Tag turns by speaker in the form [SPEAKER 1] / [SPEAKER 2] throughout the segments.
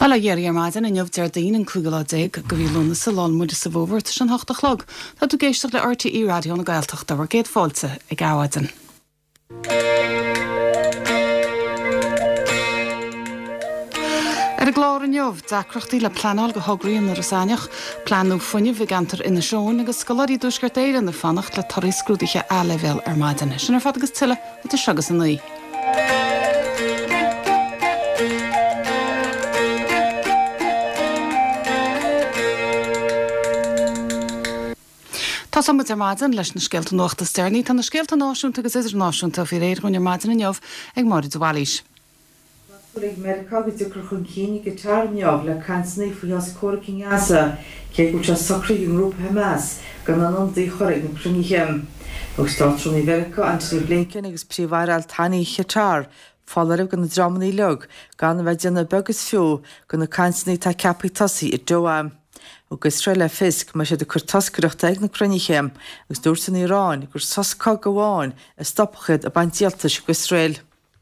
[SPEAKER 1] Well géir maidin in jobh deardaín an cúgaláidéig go bhí lúna sa lálmúide sa bhóbhairt san 8 chlog. Tá tú géisteach le RTE radio na Gaeltacht da bhar géad fáilte ag áhaidan. Ar a glár an jobh dacrochtaí le planál go hograíon na Rosáineach, planú fuinne bhí gantar ina seoin agus scoláí dúsgurt éireann na fannacht le tariscrúdaithe eilehil ar maidin. Sin ar fad agus tuile le seagas an nuí. Tá samad ar maidin leis na scéalta nuachta steirní tá na scéalta náisiúnta agus idir náisiúnta fi réir chun ar maidin in jobh ag Máirí Dwalís.
[SPEAKER 2] Ag America go dúcr chun cíine go tarneamh le cansnaí faoi as cóircin asa cé go se socraí an grúp Hamas gan an andaí choraigh na crunní chem. Agus stáisiún í America Antony Blinken agus príomhhair Taní Chetar fálaribh gan na dramaní leog gan bheith déanana begus fiú gan na cansnaí tá ceappaí tosaí I dóam. Agus Israel fisk me sé de chur tascaireachta ag na crunní chem agus dúirt san Iráin gur soscá go bháin a stopchad a baintíaltas go Israel.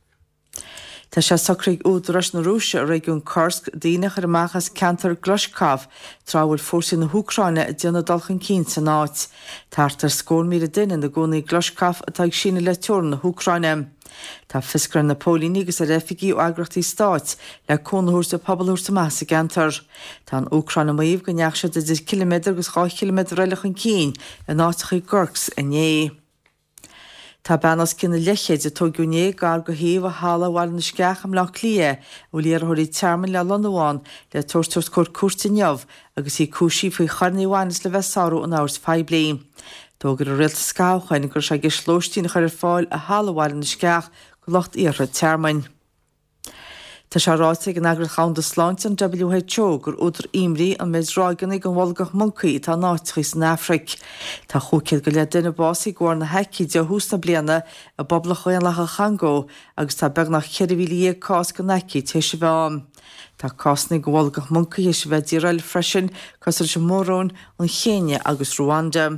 [SPEAKER 2] Tá sé socraigh údarás na Rúise a réigiún Kursk daoine ar amachchas Cantar Glushkov trábhfuil fórsaí na Húcráine a déanana dulchan cín san áit. Tartar scór míle duine na gcónaí Glushkov atá ag sína le teorann na Húcráine. Tá fiscar na Pólíní agus a refigií ó agrachtaí stáit le cónaúirta pobalúirta meas a Gantar. Tá an Úcráine maíomh go neach sé de 10 km agus 8 km reilechan cín a náitichaí Gurks a Né. Tá benas cinna lechéid a tógiúné gar go híomh a hála bhhail na sceacham le lia ó léarthirí tearman le Londaháin le tuairtúirt cór cuairta neamh agus í cúsí faoi charnaíhhanas le bheith saoú an áirt 5 bliain. Dógur a réalta scáchain gur sé gur slóistíí na chuir fáil a hála bhhail na sceach go locht íortha tearmain. Tá sé ráiteigh an agra chaun de sláint an WHO gur údar imrí an méid ráigeannig an bhilgach muncaí tá náitichaí san Afric. Tá chúcead go le duine básaí gcóir na heici de hús na bliana a bobla chuin lecha changó agus tá beag nach 4,000 cás go neici tééis se bheith am. Tá cásnig go bhilgach muncaí is bheith díreil freisin cosar se mórón an Chéine agus Rwanda.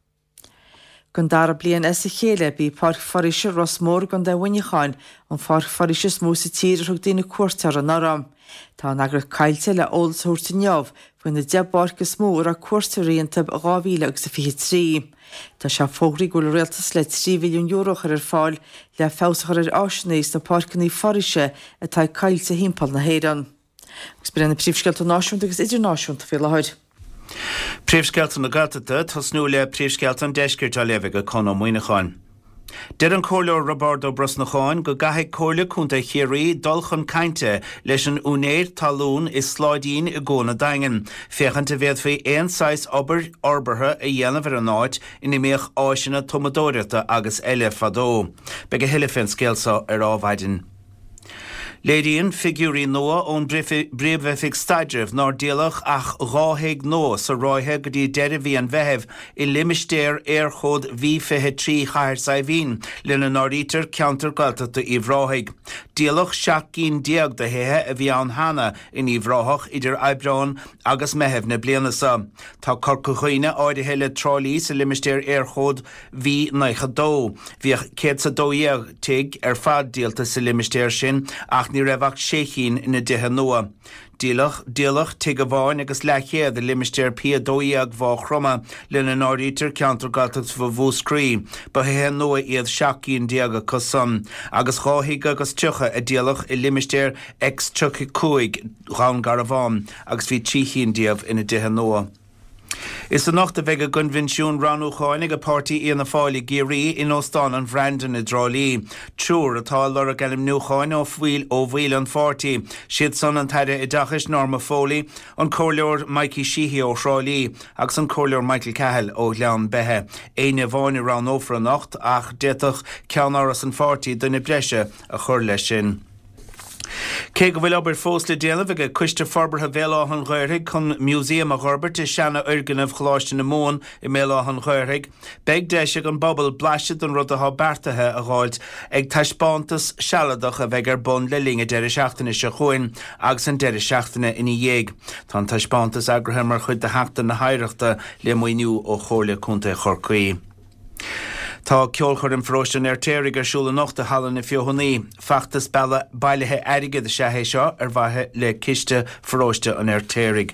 [SPEAKER 2] Gon dara blian is a chéile bí parc farise Rossmór gon de winneáin an parc farise smúsa tír thug daine cuairtear an áram. Tá an agra caiilte le ólas thuirta neamh faoin na debarca smór a cuairtearíonnta a 2023. Tá se fógraí go réaltas le 3 milliún euro ar fáil le fésachar ar áisnééis na parcaní farise atá caiilte hímpal na héireann. Gus brenn príomhscealta náisiúnta agus idirnáisiúnta fé lehaid.
[SPEAKER 3] Príomhscealta na Gaeltachta tosnú le príomhscealta an deiscirt a lebh go chun muoineáin. Deir an cóirleor Roberto Brosnacháin go gaithfidh cóirle chunta chéirí dulchan cainte leis an únéir talún is sláidín I gcóna daingan. Féchanta bhéad faoi 1 obair orbartha a dhéanamh ar an áit ina míoch áisina tomadóireachta agus eile fadó. Be go hiile féin scéalsa ar ábhaidin. Léiríonn figúrí nua ón bríomhheifigh staidirh nar díalach ach ráthaigh nó sa ráithe go dtí deireadh bhí an bheitheh I limistéir airchód V23 chair sa bhín lena náirítar ceantar Gaeltachta íomhráithaigh. Díalach 7 diaag de héthe a bhí an hana in íomhráthach idir Eibreán agus meitheamh na blianasa. Tá corcachuoine áirithe le trálí sa limistéir airchód V92. Bhíoh 102 tig ar fad díalta sa limistéir sin ach ní raibhach séchín ina dithe nua. Díalach tuig a bháin agus lechéad a limistéir P2 bhá chroma lena náirítar ceantar Gaeltachta fa bhúscrí, ba he nua iad 7 diaga cosam, agus cháthigh agus tucha a díalach I limistéir X35 rán gar a bháin, agus bhí 3 diamh ina dithe nua. Is an nachta bheith a gunvinisiún ranú cháinnig a pártaí íana fáil géirí in Óstán an bhrandan I drálí. Trúr atá lar a galim nuúcháin ó bhhuiil an fátaí. Siad san an taide I dachas Norma Foley, an cóirleor Mikey Sheehy ó Shrálí, agus an cóirleor Michael Cahill ó Lean Bethe. Éine bháin I ran ófra nacht ach déitach ceann áras an fátaí duna breise a chur leis sin. Cé go bhfuil obair fós le déanamh go cuiste forbartha bhéileáchan Ghaorthaigh chun músaíam a Ghorbert is seanna organamh chláiste na món I méileáchan Ghaorthaigh. Beag deise an bobbal blaiste don rud atá beartathe a gháilt ag taispántas sealadach a bheith ar bun le linge deire seachtainna se chuin agus an deire seachtainna ina dhéag. Tá taispántas agrathe mar chud de heachtain na haireachta le muoiniú ó chomhairle chunta chorcaí. Tá ceolchar in fróiste ar téirigh arsúla nachta hallan na fiohannaí, feachtas bailethe airige de sethe seo ar bhaithe le ciste fróiste an ar téirigh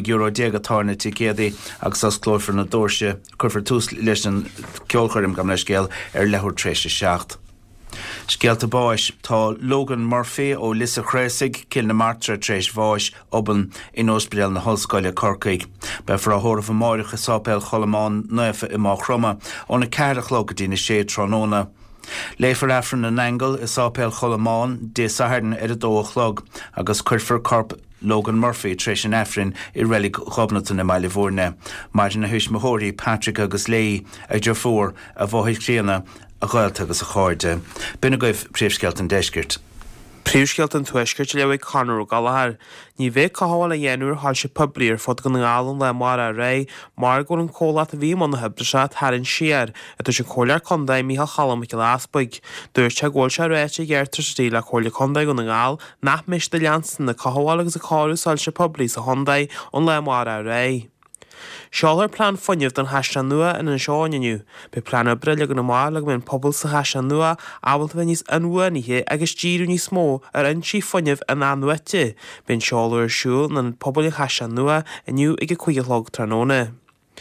[SPEAKER 3] €5 atána ticéadaí agus as clóifar na dóirse chuirfar tús leis an ceolcharim gan leis scéal ar lethúir tréiste seacht. Scialta báis tá Logan Murphy ó Lissa Chrésigh cil na martra tréis bháis oban in ospidéal na Hallscoile Corcaigh. Be for a thóramh máiricha sápéil Cholamán nuafa i má chroma ó na cearach logadí na sé trónóna. Léifar afran an Angle is sápéil Cholamán dé sahardan ar a dóchlog agus chuirfar corp Logan Murphy tréis an Efrin I rélig chobnata na Maile Bhórne. Martin na Huis Mahóri Patrick agus Lei ag dear fór a bháthig críanna a ghilta agus a cháirde. Bina goibh príomhscealtan deisgirt.
[SPEAKER 4] Príomhscealtan tuisgirt le Conor ó Galahar. Ní bheith caháil a dhéanúir hall sé poblíir fod go ngálan le mar a ré, mar go an cóla a bhí man na hebreise tharann siar, a tu sé cóilear condaid Mícheál Chalam go láspaig. Dúir te ghil se réite ggéirtar stíl a cóilear condaid go na ngáil, nach mis de leansan na caháil agus a cáú sáil sé poblí sa hondaid ón le mar a ré. Seálar plán funineh don heistan nua in an seáinniu, be plán obre le go na máil le minn pobl sa heistan nua ábalta bheith níos anhuanithe agus díú níos mó ar an sí funineh an anhuite, ben seálar siúil na pobl i heistan nua iniu ag cuiigelog tróna.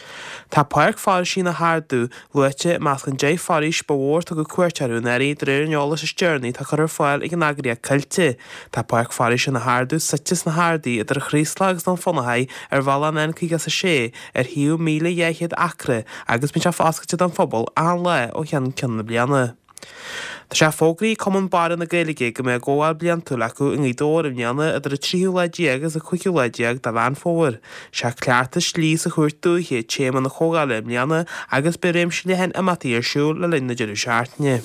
[SPEAKER 4] Tá páirc fáil sin na háardú luite meas an dé faríis bhórt a go cuairtearú naí dréir neolalas is stearnaí tá chur fáil ag an agraí cilte. Tá páirc fáil sin na háardú sitas na háardaí idir chríslagus don fonnahaid ar bhela an chuigas a sé ar hiú 1,000 acre agus bin se fáscaite an phobal an le ó chean cinna bliana. Tá sé fógraí cuman bar na Gaeilge go mé ggóáil blian tú lecu in dóir imneanna idir 3 agus a 5 de bhain fóir. Se clearta slí a chuirtú hé téman na chógáil imneanna agus be réimse le hen amatí ar siúil le linn na deireadh seaartne.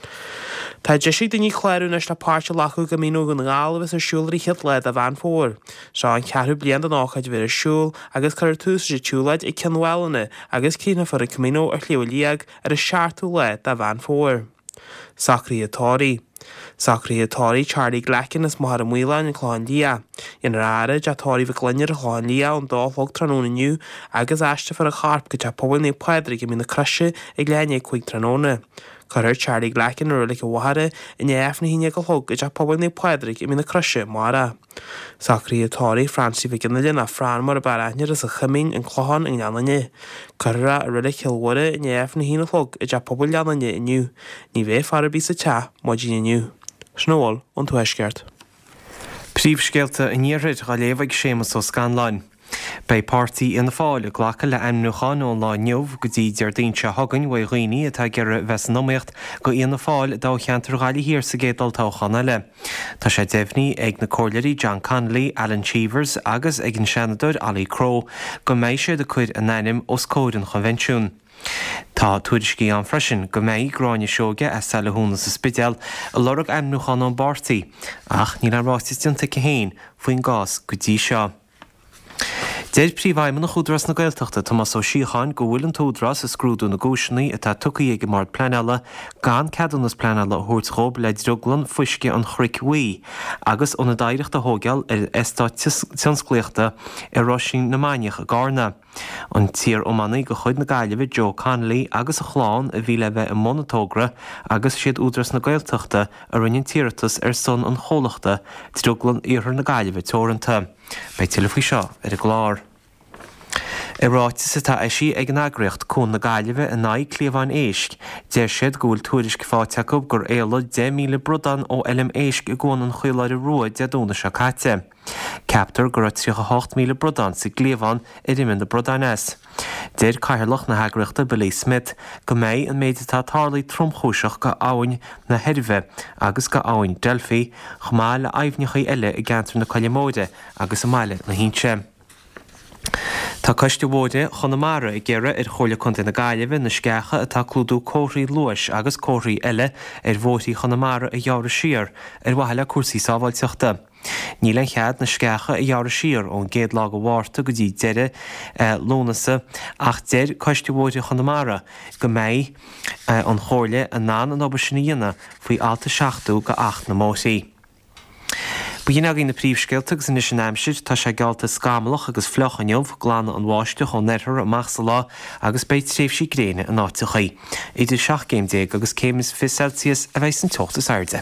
[SPEAKER 4] Tá deisiigh daoine chléirú nes le páirte lechu go míú go ngáilbhs ar siúlairí chiad le a bhain fóir. Seo an ceathrú blian an áchaid bhir siúil agus chuir tús sé túlaid I cinhhailna agus cína far a cumínó ar chliúilíag ar a seaartú le a bhain fóir. Sacraí atáí. Sacraí atáí Charlie Gleckin is mar muile in chláin lia. In rara atáí bh glunnear a chláin lia an dálog tróna nniu agus eiste far a charp go te pobl ní pedra go mína cruise ag léine chuig tróna. Chuir Charlie Gleckin ar le go bhhare in éfna híine go thug go te pobl ní pedra go mína cruise mara. Sacraí atáí Francí bh ginna na Fran mar a baraithnear is a chumín an chláán in leananne. Curra a riile ceilhre in éfna hína thug i te pobl leananne inniu. Ní bheith far bí sa te má díine inniu. Snóil an tuisceart.
[SPEAKER 5] Príomhscealta in níorrid a léomhaigh sémas ó Scanláin. Bei pártaí ina fáil ghlacha le amnúchan ó láinneomh go dtí deardaointe hagann bhfuil roioine atá gur bheits nóíocht go ina fáil dá cheantar gáilí hir sa gédal táchanna le. Tá sé déimhní ag na cóirlairí John Connolly, Alan Cheevers agus ag an seanadúir Ali Crow go méid sé de chuid an ainim os códan convenisiún. Tá tuairiscí an freisin go méid gráine seoge a salaúna sa spidéal a lorug amnúchan an bártaí, ach ní an ráitisteanta go héin faoin gás go dtí seo. Déir príomhhaimman na chúdras na Gaeltachta Thomas ó Síocháin go bhfuil an tódras a scrúdú na gúisinaí atá tucaí ag mar pleanála gan ceadúnas pleanála thuirtchób le droglan fuisce an chric agus óna daireachta thógeal ar éistá tionsclaochta ar Roisin na Mainiach a Garna. An tír ómanaí go chuid na Gaillimh Joe Connolly agus a chláán a bhí le bheith in Monatógra agus siad údras na Gaeltachta a rinneann tíreachtas ar son an chólachta droglan iarthar na Gaillimh teoranta. Bei tilfaí seo ar a glár. I ráitis atá eisí ag an agraíocht chun na Gaillimh in naid cléomháin éisc, déir siad gúil tuairisc fáteacab gur éala 10,000 brudan ó elim éisc I gcóin an chuileáir ruaid deadúna se caite. Captar gur 38,000 brudan sa gléomháin I rimin de brudaines. Déir caithirlach na hagraíochta Billy Smith go méid an méid atá tarlaí tromchúiseach go áin na Heirve agus go áin Delphi chomá le aimhnechaí eile I gceantar na Coilimóide agus a máile na hínse. Tá coiste bhóide Chonamara I ggéire ar chola chunta na Gaillimh na sceacha atá clúdú cóirí luais agus cóirí eile ar bhótaí Chonamara I dhearra siar ar bhaile cuasaí sábhailteachta. Ní le chead na sceacha I dhearra siar ón géad lá go bhharrta go dtí deire lónasa ach déir coiste bhóide Chonamara go méid an chóirle a ná an obair sinna dhéanana faoi alta 7 go 8 na mótaí. Bíon agin na príomhscéalteach san is an aimsiid tá sé gealta scamlach agus fleochanneomh glána an bháisteach ó neithir amach sa lá agus beit tréimhsí gréine an áitichaí. Idir 7 céim agus céimis fi Celsius a bheith san tochtas airde.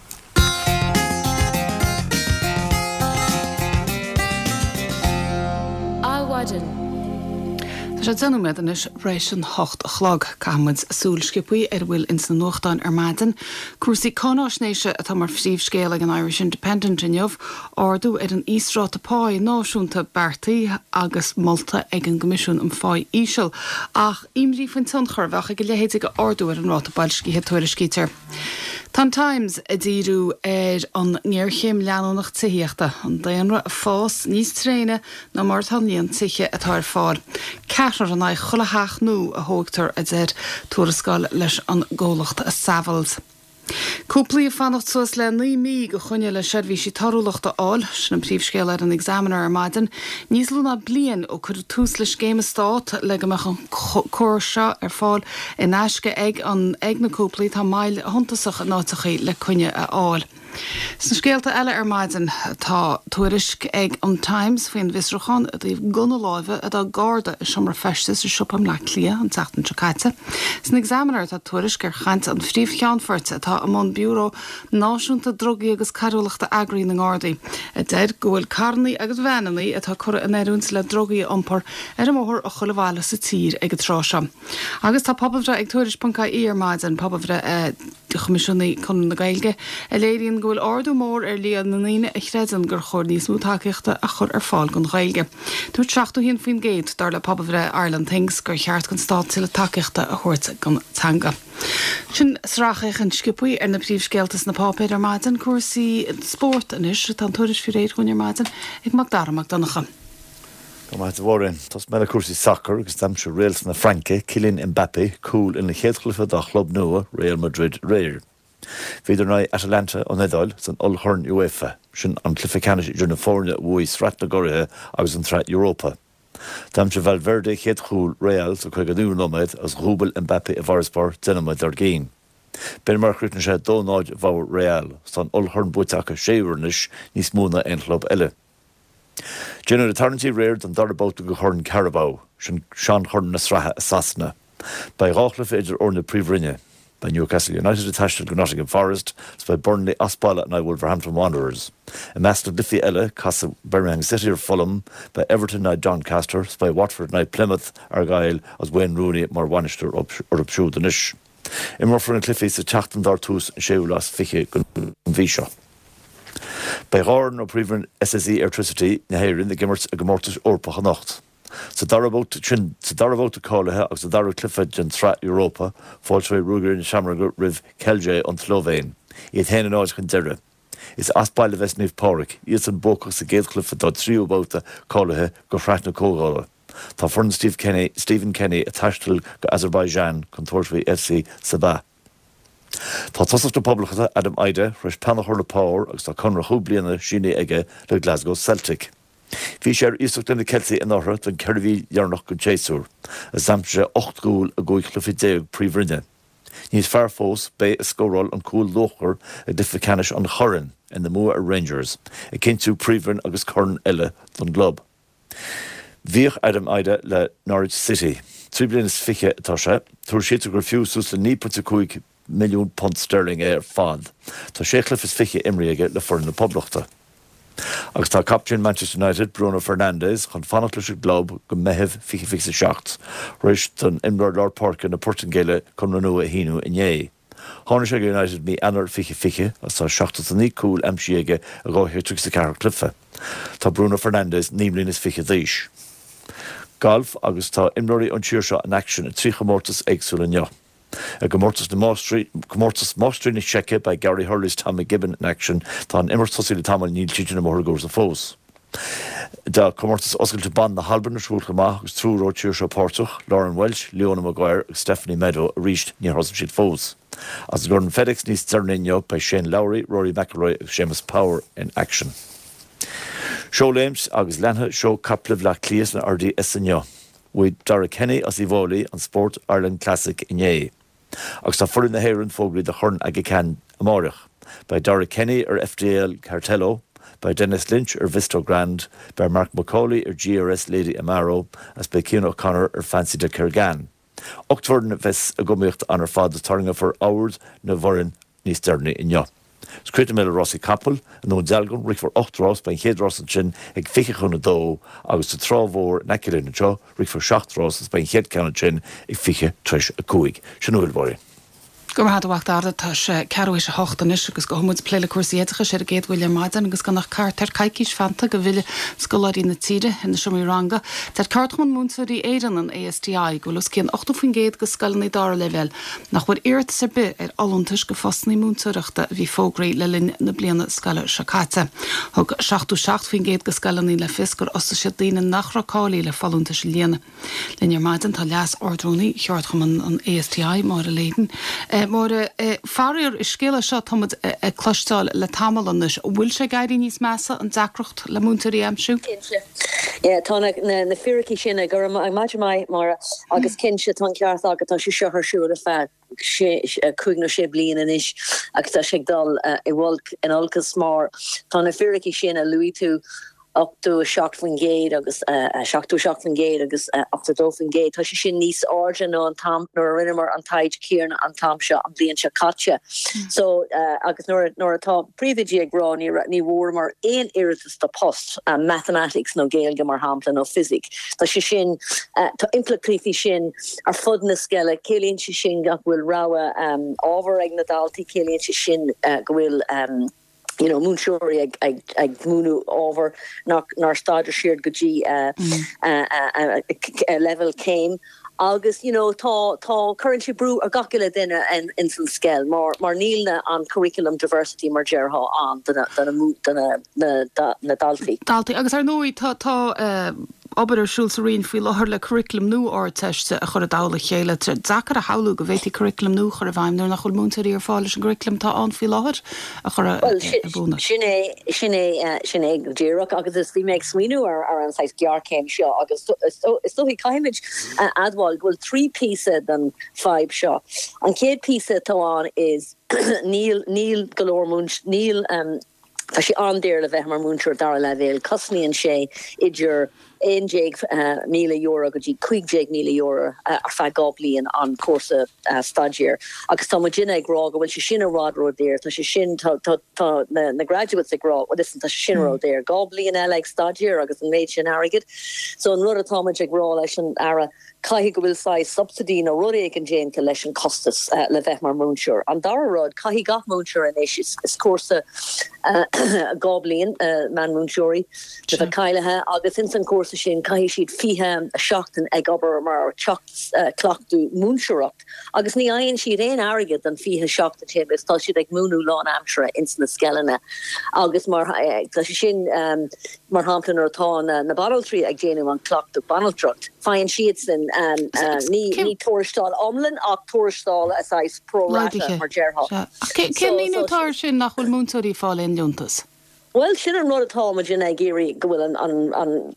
[SPEAKER 1] Tá sé denúméan is rééis an 8 chlog camuid súlskipuí bhfuil ins na nóchtáin maidin, cuasaí cánáisnéise a tá mar phríomhscéal an Irish Independent inniuh ardú an ísrát apáid náisiúnta Bertaí agus Malta ag an gomisiún an fáid ísisiil ach imrí fan tunchar bheach go lehéide go ardú an ráta bailscíthe tuairiscítear. Tá Times a ddíú an níorchéim leanúnach tuíochta an daonra a fás níos tréine na marthaíon tuiche atá fád. Ceatar an éid chulathach nó a thógtar a d tuarascáil leis an ggólacht a savals. Cúplaí a fannacht suas le 9 go chuine le seirbhísí tarúlaachta áil sin an príomhscéal ar an examinar maidin, níos lúna blian ó chur tús leis céim stát le go meach an cóir seo ar fáil in eisce ag an ag na cúplaí tá mail thuntasach nátachaí le cuine a áil. San scéalta eile ar maidin tá tuairisc ag an Times faoin visrachan a dtíobh gona láimhe a dá gáda is siomra festas i siopam le clia an teachtain secaite. San examinar tá tuairisc ar chaint an phríomhcheanforte atá amón Bureau náisiúnta drogaí agus carúlaachta agraí na Gardaí. A deir go bhfuil carnaí agus bhenaí atá chur an éireúnta le drogaí iompar ar móthir a chulahhaile sa tír ag tráise. Agus tá poblbhre ag tuairis.caí ar maidin poblbhre comisiúnaí chun na Gaeilge a léiríonn go bhfuil ardú mór ar líon na naoine a chreidan gur chur níos mú takeíochta a chur ar fáil gon Gaeilge. Dúirt 7 híon faoin géad dar le poblbhre Ireland Things gur cheart gon stát le takeíochta a chuirt gon tanga. Sin srachaich an skipuí ar na príomhscéaltas na pápéid ar maidin cuasaí sport anis tá tuairis fi réad chuin ar maidin ag Magdara Donnacha.
[SPEAKER 6] Go maith bhórin, Tás mena cuasaí soccer agus damse réaltas na Franke, Kylian Mbappé, cool in na chéadchlufa dá chlub nua Real Madrid réir. Féidir ná Atalanta ó Nedáil san ollchorn UEFA, sin an cluficanis idir na fórne bhuaí srat na gorithe agus an trat Europa. Damse Valverde chéadchúil Real sa chuig an nóméid as Rúbal Mbappé a bharspar dynamid ar géin. Ben mar chrutan sé dónáid bhar Real san ollchorn buiteach a séúirnis níos múna ein chlub eile. General Tarnty réir an darbáta go chorn Carabao, sin sean chorn na srathe a Sasna. Bei ráchlaf idir orna príomhrinne, bei Newcastle United a taistil go Nottingham Forest, by Burnley Aspala na Wolverhampton Wanderers. A Master Diffie eile casa Birmingham City ar Fulham, by Everton na Doncaster, by Watford na Plymouth Argyle as Wayne Rooney mar Wanister or upshoot the nish. Imar for an cliffy sa teachtan dartús an séúlas fiche gon bhíseo. Bei Gháran ó príomhann SSE Electricity na héireann na gimmert a gomórtas orpach a nacht. Sa darabóta cáilethe agus sa darú clifa den trat Europa fáilte rúgur in seamra rih Celje an Tlovéin, iad héana áid chun deire. Is aspaile bheits níomh páric, iad an bócach sa géadclifa dá tríobóta cáilethe go freith na cógála. Tá forn Stephen Kenny a taistil go Azerbaijan chun tuairismhí FC Sabah. Tá tosach na poblachata Adam Ida reis panachir le páir agus tá conra chublianna sinné aige le Glasgow Celtic. Bhí sé ar ísach den na Celtaí in áthra den ceirmhí dhearnach go téasúr, a samse 8 gúil a gúil chlufitéag príomhrinne. Níos fearr fós bé a scóráil an cúil lóchar a difficanis an chorann in na mua a Rangers, a cinú príomhrin agus chorn eile don glob. Bhíoch Adam Ida le Norwich City. Trí bliain is fiche atá sé, tuair siad gur fiúsús le 9.5 milliún pond sterling ar fad. Tá sé clif is fiche imrí aige le forn na poblachta. Agus tá captain Manchester United Bruno Fernandes chun fannach leis glob go meheh fiche seacht, réis don imrar Lord Parker na Portingale chun na nua a híú inné. Tháinig sé United mí anar fiche as tá 7 cúil amsí aige a gáithir tu sa cear clifa. Tá Bruno Fernandes nímlín is fiche dhís. Golf agus tá imráí an tíir seo an action a trí chomórtas éagsúla neo. A gomórtas Máistrí na Cheike by Gary Hurley's Tommy Gibbon in action tá an immertosí le tamil níl tíidir na mór gúrs a fós. Da comórtas oscailte ban na Halban na srúil chumach agus trúró tíir seo Portach, Lauren Welch, Leona Maguire agus Stephanie Meadow a ríist ní hosam siad fós. As Gordon FedEx níos Terninho by Shane Lowry, Rory McIlroy agus Seamus Power in action. Show Lames agus Lenha show Caplih le Clíos na RD Essanio. With Dara Kenny as Ivoli on Sport Ireland Classic inné. Agus tá furin na héireann fógraí de chorn aige can amárach. By Dara Kenny ar FDL Cartello, by Dennis Lynch Visto Grand, by Mark Macaulay GRS Lady Amaro, as by Cian O'Connor Fancy de Kirgan. Ochtwarden ves a gomiocht an fad tarringa for hours na vorin ní sterni in jo. Skrite me Rossi Kappel an no Delgon rik for 8 Ross by Hed Ross sin ag fiche chunna dó agus de trovór nekilin jo rik for 6 Ross by Hed Count sin ag fiche trish a kuig. Sinnúil bori.
[SPEAKER 1] Gur hadhacht arda tá sé ceú sé hochtanis agus go humid pléile cuasaíige sé a géad bhfuil maidan agus go nach cartar caiiciis fanta go bhfuile scoláí na tíide hena siomí ranga. Tá cartman múntaí éan an ASTI go lus cían 8 géad go scalannaí dá level nach bhfuil iirt sa be ar alúntais go fosnaí múntareachta bhí fógraí le linn na bliana scala seáte. Thug 6 géad go scalannaí le fisgur os sé daine nachraáí le fallúntais líana. Linnear maidan tá leas ordrónaí cheartchaman an ASTI mar a léden. Mór farir is scéile seo táid clostáil le tamalanis bhfuil sé gaiirí níos measa an dacrocht le múntaí amsú?
[SPEAKER 7] Tána na fiiricí sinna gur maidir mai mar agus cinse tá ceart agat tá si seothar siúil a fe chuigna sé blian in is agus tá sé dal I bhil an olcas mór tá na fiiricí sinna luí tú up to Shockfin Gate agus Shockfin Gate agus up to Dolphin Gate. Tá sé sin níos origin no an tam nor rinnemer an taid Kieran an tam se an blian se katja. So agus nor atá privigi agrá ní warmer ein iritas the post mathematics no gaelge mar hapla no physic. Tá sé sin tá implicatie sin ar fud na skele Killian se sin gahfuil rawa over ag nadalti Killian se sin gahfuil Moonshori ag múnu over nar staidir siad goji level came. Agus, tá currently brew a gacile dinner in some scale, mar nílna an curriculum diversity mar gerha an na dalti.
[SPEAKER 1] Dalti, agus ar nóí tá Obair siúlsaín fao láthir le curriculum nó áteiste a chur a dála chéile dachar a haú go bhétí curriculum nó chur a bhaimnar nach chuil múntaí ar fáil an curriculum tá an fao láthir a chur a búna.
[SPEAKER 7] Sinné ddíach agus is bhí méid smíú ar an sais gearcéim seo agus is hí caiimiid adháil bhfuil 3 písa than 5 seo. An céad písa táán is níl galore múns níl tá sé an déir le bheith mar múnseir dar levéil cosníonn sé idir €1,000,000 go dtí €5,000,000 ar fe goblion an cuasa stagiair. Agus tá dinna agrá go bhfuil sé sin a rádró déir, tá sé sin na graduates agrá tá sé sin ró déir goblion eile stagiair agus an méid sin agad. So an rud atáid agrá leis an ara caihí go bhfuil sa subsidí na rudé an déanta leis an costas le bheith mar múnseir. An dar rud caihí gach múnseir in is cuasa goblion man múnseorí de a caiilethe agus in san cuasa sin caihí siad fihe a seachtain ag obair mar clochtú múnseoracht. Agus ní aonn siad éon agad an fihe seachta tébis tá siad ag múnú lán amsere ins na scellanna. Agus mar tá sin mar hamplan atá na barreltrí ag déanú an clochtú banaltrucht. Fáin siad sin ní toirstáil omlan ach toirstáil asáis prorata mar gerha.
[SPEAKER 1] Cin líonútáir sin nach bhfuil múntaí fáil Juntas.
[SPEAKER 7] Well, sin an rud atá in a géirí go bhfuil an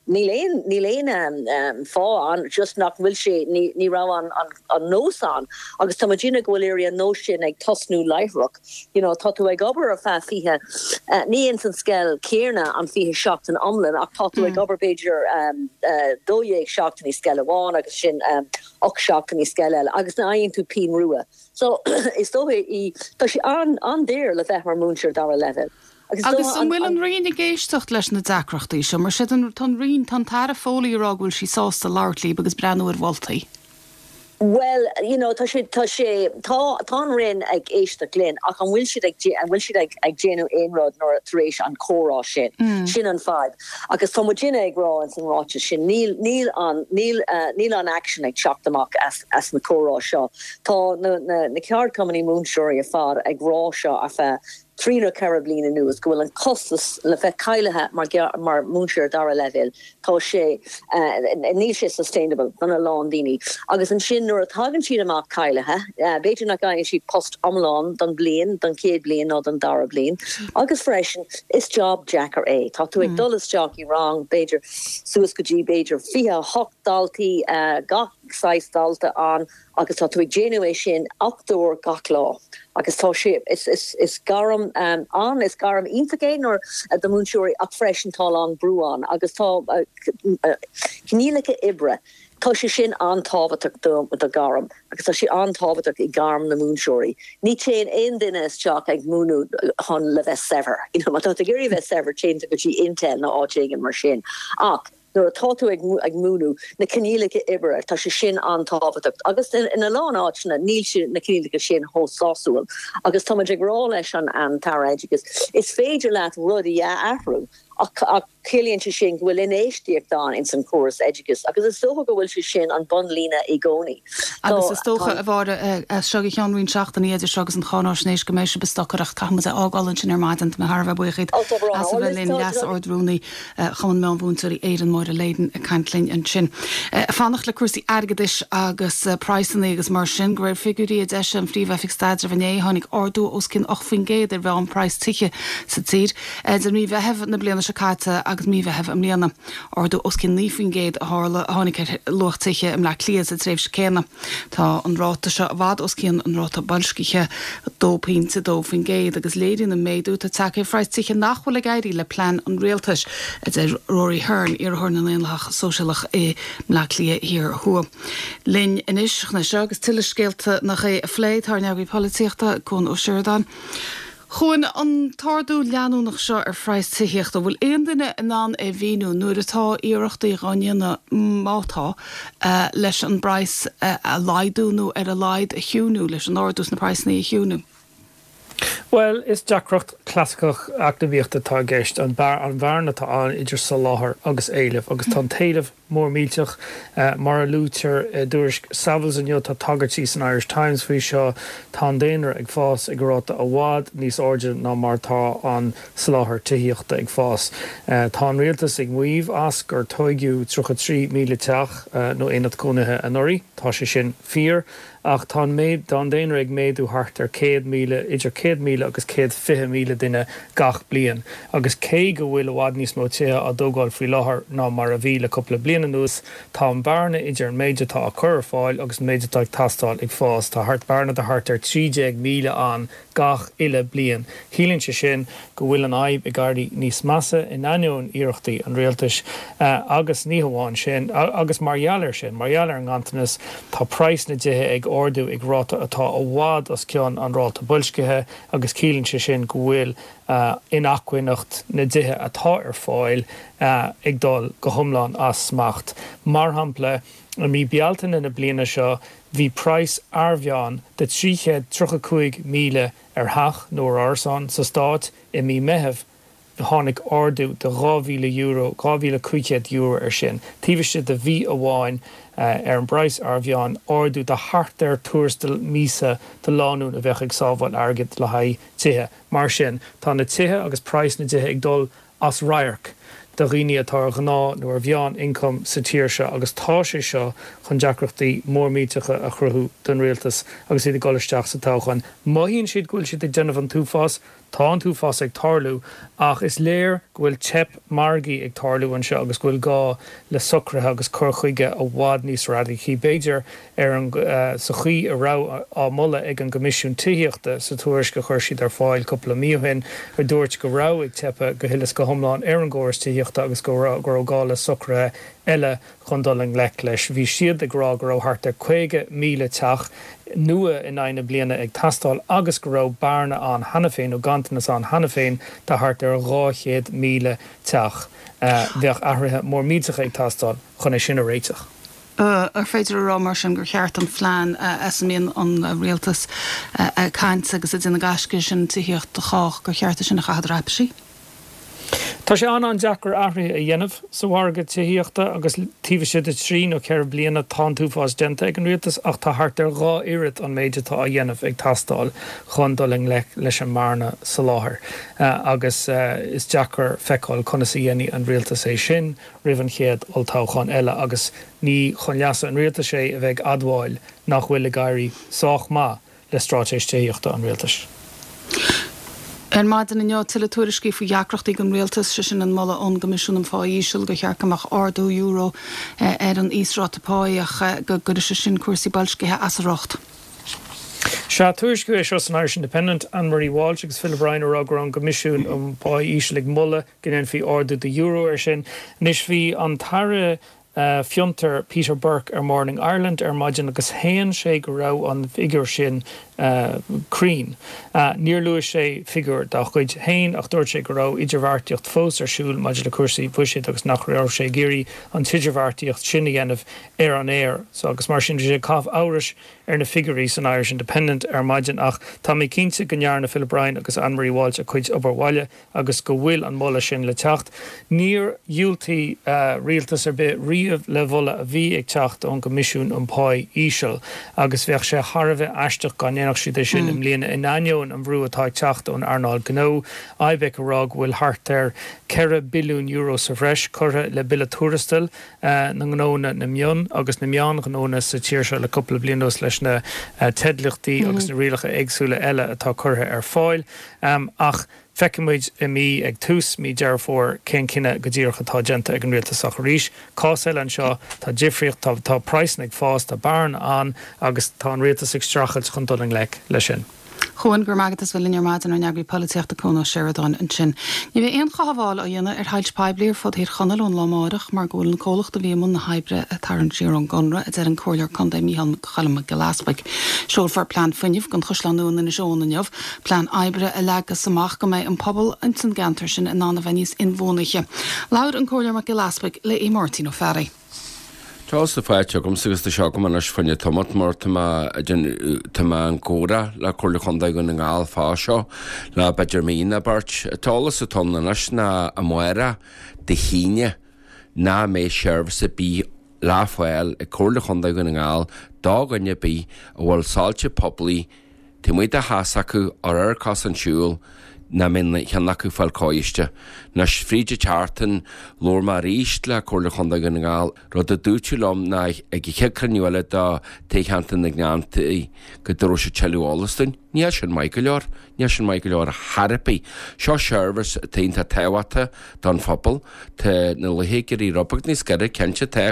[SPEAKER 7] níléon fá an just nach bhfuil sé ní ra an nós an agus tá gina gohfuil éir an nó sin ag tosnú leithroch. Tá tú ag gobar a fe fihe ní san scéil céarna an fihe seach an omlan ach tá tú ag gobar beidir dóhéag seach í scéile bháin agus sin och seach í scéile agus na aon tú pin ruúa. So is dóhé tá sé an déir le bheith mar múnseir dar a level.
[SPEAKER 1] Agus an bhfuil an rion géistecht leis na dacrochtaí se mar si an rion tan tar a fólíírá bhfuil sí sásta láirlí agus breanúir bhiltaí.
[SPEAKER 7] Well, tá rinn ag éiste glyn ach an bhfuil siad ag géanú éonrad nor éis an chórá sin an fad. Agus tá gine ag rá an san ráte sin níl an action ag seachtamach as na chórá seo. Tá na ceard company múnseoirí a fad ag rá seo a fe trína carablína nuas gohfuil an costas le bheith caiilethe mar múnseir dar a level tá sé ní sé sustainable an a lán daoine. Agus an sin nuair a tagann siad amach caiilethe, beidir nach gainn siad post amlán don blian, don céad blian nó don dara blian. Agus freisin is job jackar é. Tá tú ag dul is jockey wrong, beidir suas go dtí beidir fihe hocht daltaí saistalta an agus tá tú génué sin achúir gachlá. Agus tá sé is garam is garam intagéin or the múnsúí ach freisintá an brúán agus tá cnílacha ibre. Tá sé sin antáhaach a garam, agus tá sé antáhaach I garm na múnsúí. Ní sé ein duine is teach ag múnú hon le bheith sever. Má tá gurí bheith sever ché go tí intel na átégan mar sin. Ach, nuair a táú ag múnú na cnílacha ibre tá sé sin antáhaach. Agus ina lán áitna níl sin na cnílacha sin hósásúil. Agus tá ag rá leis an tar agus. Is féidir leat rudí ahrú. A Killian se sin bhfuil in éistíocht dá in san choras edugus, agus is socha go bhfuil se sin an bunlína I gcónaí.
[SPEAKER 1] Agus is tócha a bhar seoga cheanrún seachtain iad segus an cháná snééis go mééis bestoach chama a ágálann sin ar maidint me Harbh buchaid as bhfuil in leas ordrúnaí chuman me búntaí éan mór a léiden a cantlinn an sin. Fannach le cuasaí agadis agus Priceanna agus mar sin go raibh figurí de an phríomhefik staidir bhané tháinig ordú os cin 8 géad ar bheith an Price tiche sa tír. Den mí bheitheh na bliana Chaite agus mí bheitheh am líana orú os cin 9 géad a hála tháinig luchtiche am le lías a tréimh céna. Tá an ráta se bhd os cin an ráta balsciche dópínta dófin géad agus léidirn na méadú a take freistiche nachhfuil gaiirí le plan an réaltas Rory Hearn ar thuna éonlach sosialach le lia hir thua. Linn inis na se agus tiile scéalta nach é a phléid th neagaí políochta chun ó Siúrdan. Chuin an tardú leanúnach seo ar freis tuíocht a bhfuil aon duine in an bhíú nuair atá iireachtaí gáine mátá leis an brais a laidúnú ar a laid a hiúnú leis an áús na Priceanna a hiúnú.
[SPEAKER 8] Well, is Jackrocht clasicach activíochtta tá gceist an bharna tá an idir sa láthair agus éileh agus tá taobh mór míteach mar a lútear dúris savils an tá tagartí san Irish Times faoi seo tá déanaar ag fás ag ráta a bhád níos áide ná mar tá an sláthair tuíochta ag fás. Tá an rialtas ag muomh as gur toigiú 3 míle teach nó éad cúnathe an orí, tá sé sin 4 ach tá méid don déanaar ag méadú hart ar 100 míle idir 100 míle agus 150 míle duine gach blian. Agus cé go bhfuil bhád níos mó tithe a dógáil faoi láthair ná mar a bhí le coppla blian nús tá an bharna idir an méide tá a chur fáil agus méide tá ag tastáil ag fás tá hart bharna a hart ar 30 míle an gach ile blian. Hílann se sin go bhfuil an aib i gardí níos massa in aineoin iireachtaí an réaltas agus ní hamháin sin agus margheallar sin margheallar an gantanas tá Price na dithe ag ordú ag ráta atá ó bhád as ceann an ráta builscithe agus cílann se sin go bhfuil in acuineacht na dithe atá ar fáil ag dul go thomláin as smacht. Mar hampla a mí bealtain in na bliana seo hí Price arbheán de 335 míle ar thach nóair árasán sa stát I mí meitheamh tháinig ordú de €2,000 €2,000 ar sin. Tíbhaiste de bhí amháin ar an Price arbheán ordú de hart ar tuairstal mísa de láún a bheith ag sábháil agad le haid tithe. Mar sin tá na tithe agus Price na tithe ag dul as rairc. De riine atá gná nuair bheán income sa tíir se agus tá sé seo chun deacrochtaí mór míteacha a chruthú don réaltas agus iad goleisteach sa táchan. Maíonn siad gúil siad ag déanamh an túfás, tá an túfás ag tarlú ach is léir gohfuil tep margaí ag tarlú an seo agus gohfuil gá le sucrathe agus curchuige a bhád níos radaí béidir ar an sa chuí a rá á mulla ag an gomisiún tuíochta sa tuairis go chuir siad ar fáil coppla míohin ar dúirt go rá ag tepa go hilas go thomláin ar an ggóras tuíochta agus go gá le sucrathe eile chun dul an lech leis. Bhí siad agrá go raibh hart ar 50 míle teach nua in aine bliana ag tastáil agus go raibh barna an hana féin ó gantanas an hana féin de hart ar 200 míle teach. Bheadh ahrathe mór míteach ag tastáil chun é sin a réiteach.
[SPEAKER 1] Ar féidir a rá mar sin gur cheart an phlean míon an réaltas caint agus in na gasce sin tuíocht de chách gur cheartta sin na chadrapsí.
[SPEAKER 8] Tá sé an deachar ahraithe a dhéanamh sa bharga tuíochta agus tíbhaiste de 3 ó ceir bliana tá túfás denta ag an rialtas ach tá hart ar 2 irid an méide tá a dhéanamh ag tastáil chun dul leis an marna sa láthair. Agus is deachar feicáil chuna sa dhéanaí an rialtas é sin rihan chéad oltáchan eile agus ní chun leasa an rialtas sé a bheith admháil nach bhfuil le gairí sách má le strátéis tuíochta an rialtas.
[SPEAKER 1] maidin in tiletúriscí fu jaachreachtaí gon réaltas sin an mala an gomisisiún fáíisiil go chearcamach €2 an Ísrátápáach go sin cuasí bailscithe as rocht.
[SPEAKER 8] Se tuaisciú é seo an Irish Independent Anne-Marie Walsh agus Philip Ryan ar an gomisisiún pá íslig mulle gin fi €2 sin. Nis fi an tare fiontar Peter Burke Morning Ireland maidin agus héan sé go rá an figur sin Crean. Níor luas sé figur da chuid héin ach dúirt sé go rá idirhhartíocht fós siúil maidir le cuasaí puisiid agus nach raibh sé géirí an tidirhhartíocht sinna dhéanamh an éir. So agus mar sin sé cáh áras na figurí san Irish Independent maidin ach tá mé cinnte gonnearna Philip Ryan agus Anne-Marie Walsh a chuid oberhhaile agus go bhfuil an molla sin le techt. Níor dúiltaí rialtas bit riamh le bhla a bhí ag techt an gomisisiún an páid íseal agus bheadh sé Harbheith eisteach gan si sin im líana in aion an bhrú atá techt an Arnold Gno, Ibec arag bhfuil hartar €4 billiún sa bhreis chutha le bille túrastal na gnóna na mion agus na meán gnóna sa tíir se le coppla blianos leis na tedlichtaí agus na rialacha agsúla eile atá chutha fáil ach Fecimid mí ag tús mí dearfór cén cinenne go ddíorcha tá genta ag an rialtasach ríis. Cásil an seo tá difriocht tá praisnig fás tá barn an agus tá an rialtas ag strachelt chun doling le sin.
[SPEAKER 1] Chuan gur magatas bhfuil inor maidin ar neagraí políochta cóna Sheridan an sin. Ní bheith aon chahabháil a dhéanana heilt pebliir fod hir chanalón lámárach mar ggóil na cólacht a bhíon na hebre a tarann siar an gonra a an cóir condé míhan chalama Glasbaig. Seol far plán funineh gon chuslanún na seónanneomh, plán ebre a legus amach go méid an pobl an san gantar sin in anna bhaníos inmhónaiche. Lair an cóir mar Glasbaig le é Martin ó Ferry.
[SPEAKER 9] Tás a fáte gom sugus de seo go man fanne tomat mar an córa le chuirla chundaid go na ngáil fá seo le beidir mína bart tálas a tonna nas na a muire de híine ná mé seirbhas a bí láfáil a chuirla chundaid go na ngáil dá ganne bí a bhfuil sáilte poblí tí muid a háas acu ar cas an siúil na min cheannacu fáil cáiste. Nas fríide teartan lór mar ríist le chuirla chundaid go na ngáil rud a dúirtú lom na ag checraniuile dá téchananta na gnáantaí go dú sé teúálastain. Ní sin mai go leor a Harpaí. Seo seirbhas taonnta táhata don phobal tá na lehéigeí robbacht níos gare cente tá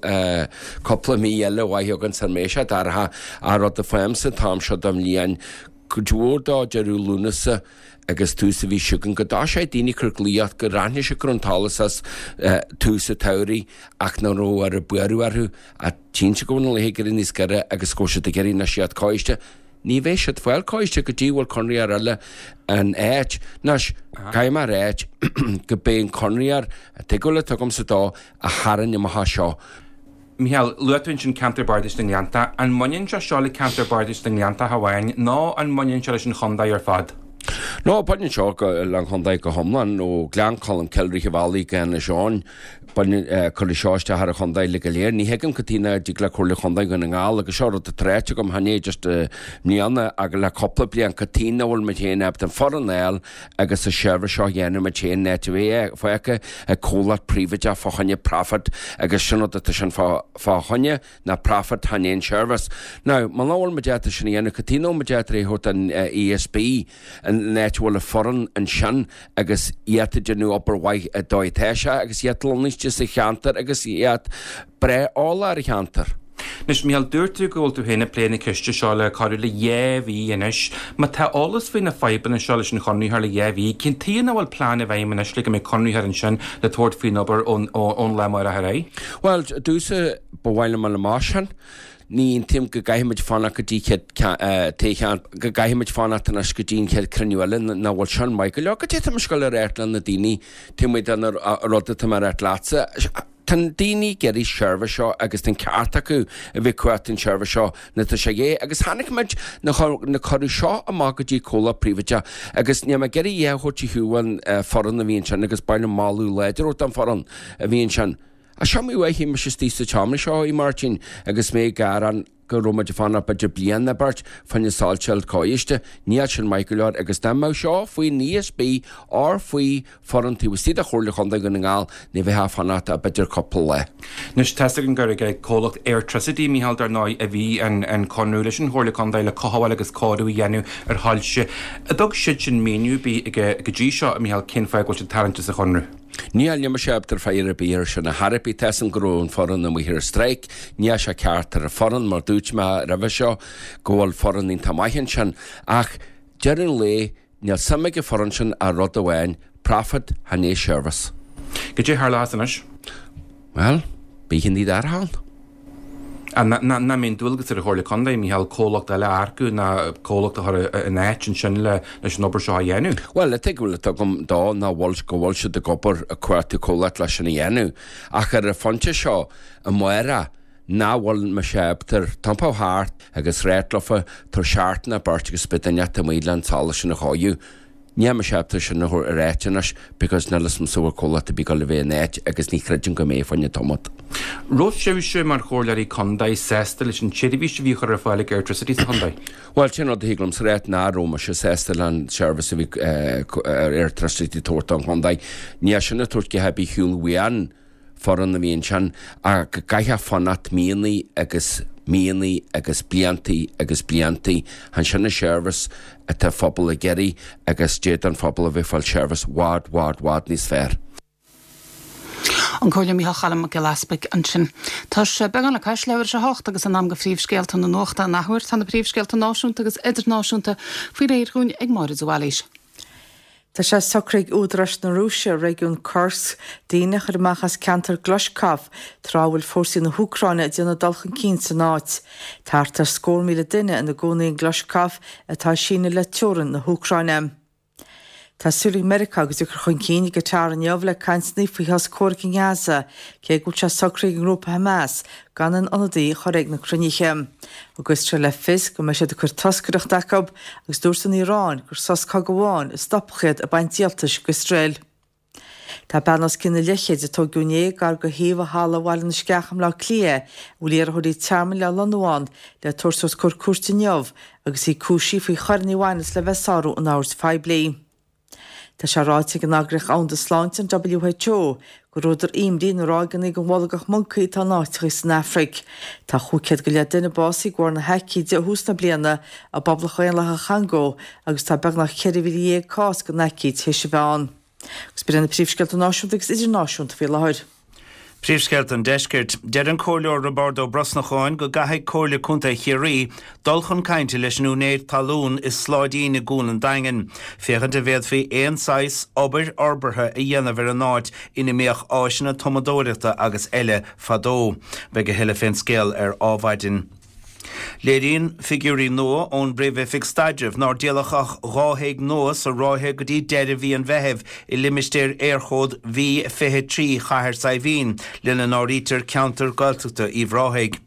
[SPEAKER 9] coppla mí eile bhaitheo an san méise dartha a rud a féim san tám seo dom líon go dúirdá dearú lúnasa agus túsa bhí siúgan go dá sé daoine curlíocht go ranne se gruntálas as túsa tairí ach ná ró ar a buarú a tínse go na lehéigeí níos gare agus cóise de geirí na siad cáiste. Ní bhéh siad fáil cáiste go dtíhfuil conriar eile an éit nas caiim mar éit go béon conriar a teúla tugam sa dá a haran i maitha seo.
[SPEAKER 10] Michael, luatún sin counterbardis na gleanta, an muinn se seála counterbardis na gleanta hahain, ná an muinn se sin chundaid ar fad.
[SPEAKER 9] No, bain seo le chundaid go homlan ó gleancolm ceilrí bhí gan na seán chuir seáiste ar a chundaid le go léir. Ní hegann gotína dí le chuirla chundaid go na ngáil agus seo a tréite gom hané just níanana a le coppla blian catína bhfuil me chéana ab an foranéil agus a seirbhar seo dhéanú me chéan net bhé foiacha a cólaat príomhaide fáhanne profit agus sin sin fáhanne na profit hanéon seirbhas. Ná má láhfuil me déata sin dhéanú catína me déata réút an ESB an netbhfuil a foran an sean agus iad genú ophaid a dóitéise agus iad loniste sa cheantar agus iad bre ála ar cheantar.
[SPEAKER 10] Nis mial dúirtú gohfuil tú héna pléna ciste seo le carú le dhéhí inis, má tá álas fao na feiban na seola sin chonúthar le dhéhí, cin tíana bhfuil plán a bhaim inis le go mé conúthar an sin le tuairt faoin obair ón le mar a ré?
[SPEAKER 9] Well, dúsa bhhaile me le máisian, ní tim go gaiimiid fanna go dtí go gaiimiid fanna an as go dtín cead cruniuile na bhfuil sean mai go le go dtí am scoil ar airtlan na daoine timid an rodta mar ar lása. Tan daoine geirí seirbhar seo agus den ceart acu a bhí cuat an seirbhar seo na tá sé dhé agus hanacid na choirú seo amach go dtí cóla príomhaide agus ní me geirí dhéhirtí thuúin foran na bhíon sin agus bailna máú leidir ó an foran a bhíon sin. A seomú hí me se tí sa teamna seo í Martin agus mé gar an go Roma de fanna beidir blian na bart fanne sáilseil cáiste, níl sin Michaelár agus damá seo faoi níos bí á faoi foran tíhtíad a chóirla chunda go ngáil ní bheit fanna a beidir coppla le.
[SPEAKER 10] Nus testa an gur ag cólacht airtricity míhall ar ná a bhí an conúla sin chóirla chunda le coháil agus cáú dhéanú ar háilse. A dog siid sin méniu bí go dí seo a míhall cin feáil sin talenta a chunru.
[SPEAKER 9] Níl nemar sebtar feir a bíir sin na Harpi tesan grún foran na muhir streik, ní se ceartar a foran mar dúit me rabh seo ggóil foran ín tamáhan sin ach dearan lé níl samige foran sin a rud amháin profit hané service.
[SPEAKER 10] Go dtí th lásanis?
[SPEAKER 9] Well, bí hin ní arthán.
[SPEAKER 10] Na mén dúilgus ar a chóirla chunda míhall cólacht eile arcu na cólacht a néit sin le leis an obair seo a dhéanú.
[SPEAKER 9] Well, le teagúil gom dá na bhil go bhil se de gopur a cuairtú cólacht leis sin dhéanú ach ar a fonte seo a muire náhil me sebtar tampá háart agus réitlafa tar seaartna bart agus spitainne a mílan tála sin na cháú. Ní me sebtar sin na réitinas because na lis súar cólacht a bí go le bhéh néit agus ní chreidirn go mé fanne tomat.
[SPEAKER 10] Rós sé mar chóirlaí condaid sésta leis an tíirbhí bhí chu ar fáil airtricity sa condaid.
[SPEAKER 9] Well, sin ad híglam sa réit ná Róma se sésta an service bhí airtricity tóirta an condaid. Ní sinna tuairt go hebí hiúil bhuian foran na bhíon sin a go gaithe fannat míanaí agus bliantaí han sinna service a tá phobal a geirí agus déad an phobal a bhífáil service wad níos fearr.
[SPEAKER 1] An cóile mí chalam go laspaig an sin. Tá sé began le cais leir se hácht agus an am go phríomhscéalta na nóachta nachhuiir tá na phríomhscéalta náisiúnta agus idirnáisiúnta faoi réirún ag mar bháis.
[SPEAKER 2] Tá sé socraigh údras na Rússia réún Kursk daine chu machchas cantar Glushkov trábhfuil fórsaí na Húcráine déanana dulchan cín san áit. Táirtar scór míle duine in na gcónaí Glushkov atá sína le teorann na Húcráine. Tásúlaigh America agus gur chun cíine go tear an neamh le caintsnaí faoi has cóircin Gaza cé go se socraigh an grúpa Hamas gan an anadaí choréig na cruniche. Agus tre le fis go me sé chur toscaach dacob agus dúir san Irán gur soscá go bháin is stopchéad a baint dialtas go Israel. Tá benas cinna lechéid a tó gúné gar go híomh hála bhhail na sceacham le clia bhfuil ar chuirí tearman le Lonúáin le tuairsos chur cuairta neamh agus í cúsí faoi chorníháinas le bheitsáú an áirt 5 bliain. Tá sé ráite an agrich an de sláint an WHO go ruidir imrí na rágannig an bhlagach muncaí tá náiticha san Afric. Tá chucead go le duine básaí gúir na heicí de hús na bliana a bablachéin le Changó agus tá beag nach cheirhí cás go neicí tuise bheán. Gus be na príomhsceilt náisiúnta agus idirnáisiúnta fé láthir.
[SPEAKER 3] Príomhsceilt an deiscirt, dead an cóirleor Roberto Brosnacháin go gaithigh cóirla cúnta chiarí, dulchan cainte leis nó néad talún is sláidí na gúnan daingen. Féchan de bhéad fé éon sais obair orbartha a dhéanamh ar an áit ina méoch áisina tomadóireachta agus eile fadó, beag a heile féin scéal ar ábhaidin. Léiríonn figurí nua ón bréibh fig staidirh ná déalachach ráhéig nuas a ráhéig go dtí deire bhí an bheitheh I limistéir airchód bhí 23 chathair sa bhín lena nárítar ceantar gailteachta í bhráhéig.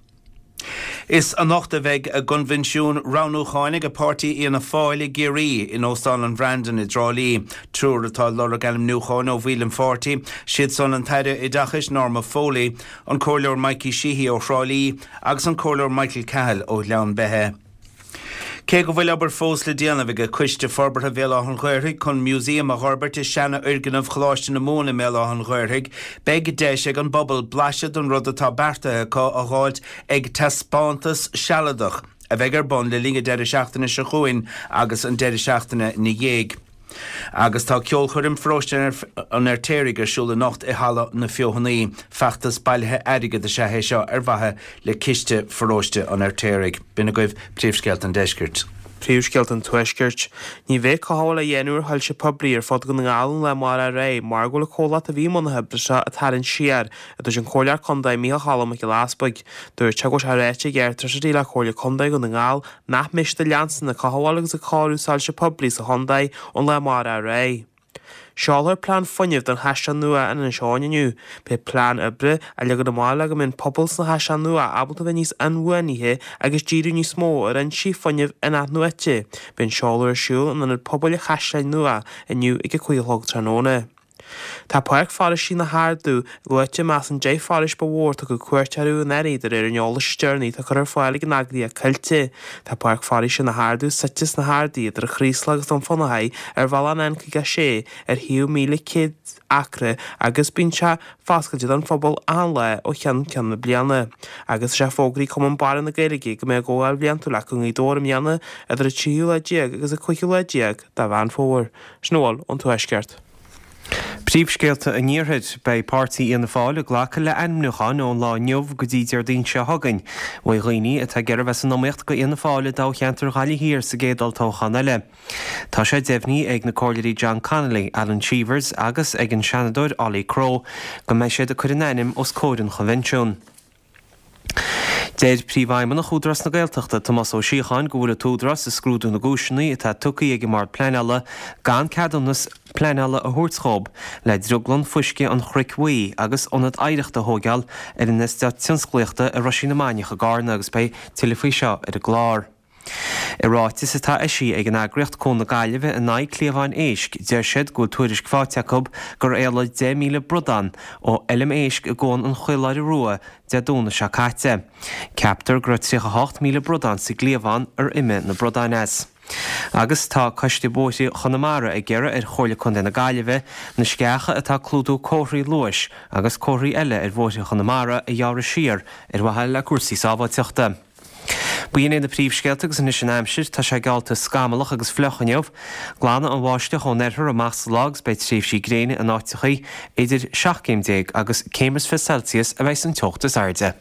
[SPEAKER 3] Is an nachta bheith a gunvinisiún Ranúcháinnig a pártaí íon na fáil géirí in óstán an Brandon I Drálí. Trúr atá lora galim Núcháin ó bhílim 40, siad son an taide I dachas Norma Foley, an cóirleor Mikey Sheehy ó Shrálí, agus an cóirleor Michael Cahill ó Lean Bethe. Cé go bhfuil aber fós le déanamh go cuiste forbartha bhéal an ghuairthaigh chun músaíam a Harbert is seanna urganmh chláiste na móna mé an ghuairthaigh, beag deis ag an bobbal blaisiad an rud atá bertathe cá a gháid ag tespántas sealadach, a bheith ar bon le líga deire seachtainna se chuin agus an deire seachtainna na dhéag. Agus tá ceol chuirm fróiste an airtéirigh arsúla nacht I hala na fiohannaí, feachtas bailthe airige de se hé seo ar bhathe le ciste fróiste an airtéirigh. Bina goibh príomhsceilt an deiscirt.
[SPEAKER 4] Príomhsceilt an tuiscirt, ní bheith cáil a dhéanúir thoil se poblíar fod go ngálan le mar a ré, mar go le cólacht a bhí mna hebrise a tarann siar a dús an cóilear condaid mí chalam go laspaig, dúir te go se réite ggéirtar sa dí le cóirla condaid go na ngáil nach miste leansan na cahálagus a cáú sáil se poblí sa hondaid ón le mar a ré. Seálar plán funineh don heiste nua in an seáinniu, pe plán ibre a le go do mála go minn pobl sa heiste nua abalta bheith níos anhuainíthe agus díú níos mó ar an sí funineh in nuite, ben seálar siúil an an pobl a heiste nua iniu ag go chuilthg tróna. Tá páirc fáris sin na háardú luite meas an dé fáris bhórta go cuairtearú an éidir ar an eola stearnaí tá chur fáil an aglaí a cailte. Tá páirc fáris sin na háardú satis na háardaí ar chríslagus an fannahaid ar bhil an enca sé ar hiú 1,000 acre agus bín se fáscailte an phobal an le ó chean na bliana. Agus sé fógraí cum an bar na Gaeilge go mé ggóil bliantú le chun í dóir mianna idir a 3 agus a 5 dá bhain fóir. Snóil an tuaisceart.
[SPEAKER 5] Príomhscéalta a níorthaid bei pártaí ina fáil ghlacha le aimneúchan ón lá neomh go dtí deardaoin se thugainn. Bhaid dhaoine atá gearr bheits an nóíocht go ina fáile dá cheantar gáilí hir sa gédal tóchan eile. Tá sé déimhní ag na cóileirí John Connolly, Alan Cheevers agus ag an seanadóir Ollie Crow go mbeidh siad a chuir an ainim os códan chonventisiún. Déir príomhhaimman na chúdras na Gaeltachta Tomás Ó Síocháin go bhfuil túdras is scrúdú na gúisinaí atá tucaí ag mar pleanála gan ceadúnas pleanála a thuirtscób le druglan fuisce an chriicmhaí agus onad éireachta thógeal ar an isteationsclaochta a Roisí na Máineach a Garna agus bei tilfaí seo ar a glár. I ráitis atá isí ag an agriocht chun na Gaillimhe in 9 cléomháin éisc deir siad go tuairis gfáteacob gur éile 10,000 brodan ó elim éisc a gcón an chuileir rua de dúna se caite. Ceaptar gur 38,000 brodan sa gléomháin ar imime na brodaines. Agus tá coiste bótaí Chonamara ag gcearra ar choirle chun na Gaillimhe na sceacha atá clúdú cóthraí luais agus cóthraí eile ar bhótaí Chonamara a dhearra siar ar bhaile le cuasaí sábháteachta. Buon é na príomhscéalta agus in sin aimsir tá sé gáalta scamalach agus flechaneamh, glána an bháiste chun neithir a meas lágs bei tríomhsí gréine an áitichaí idir 7 agus 5 Celsius a bheits an teachtas airde.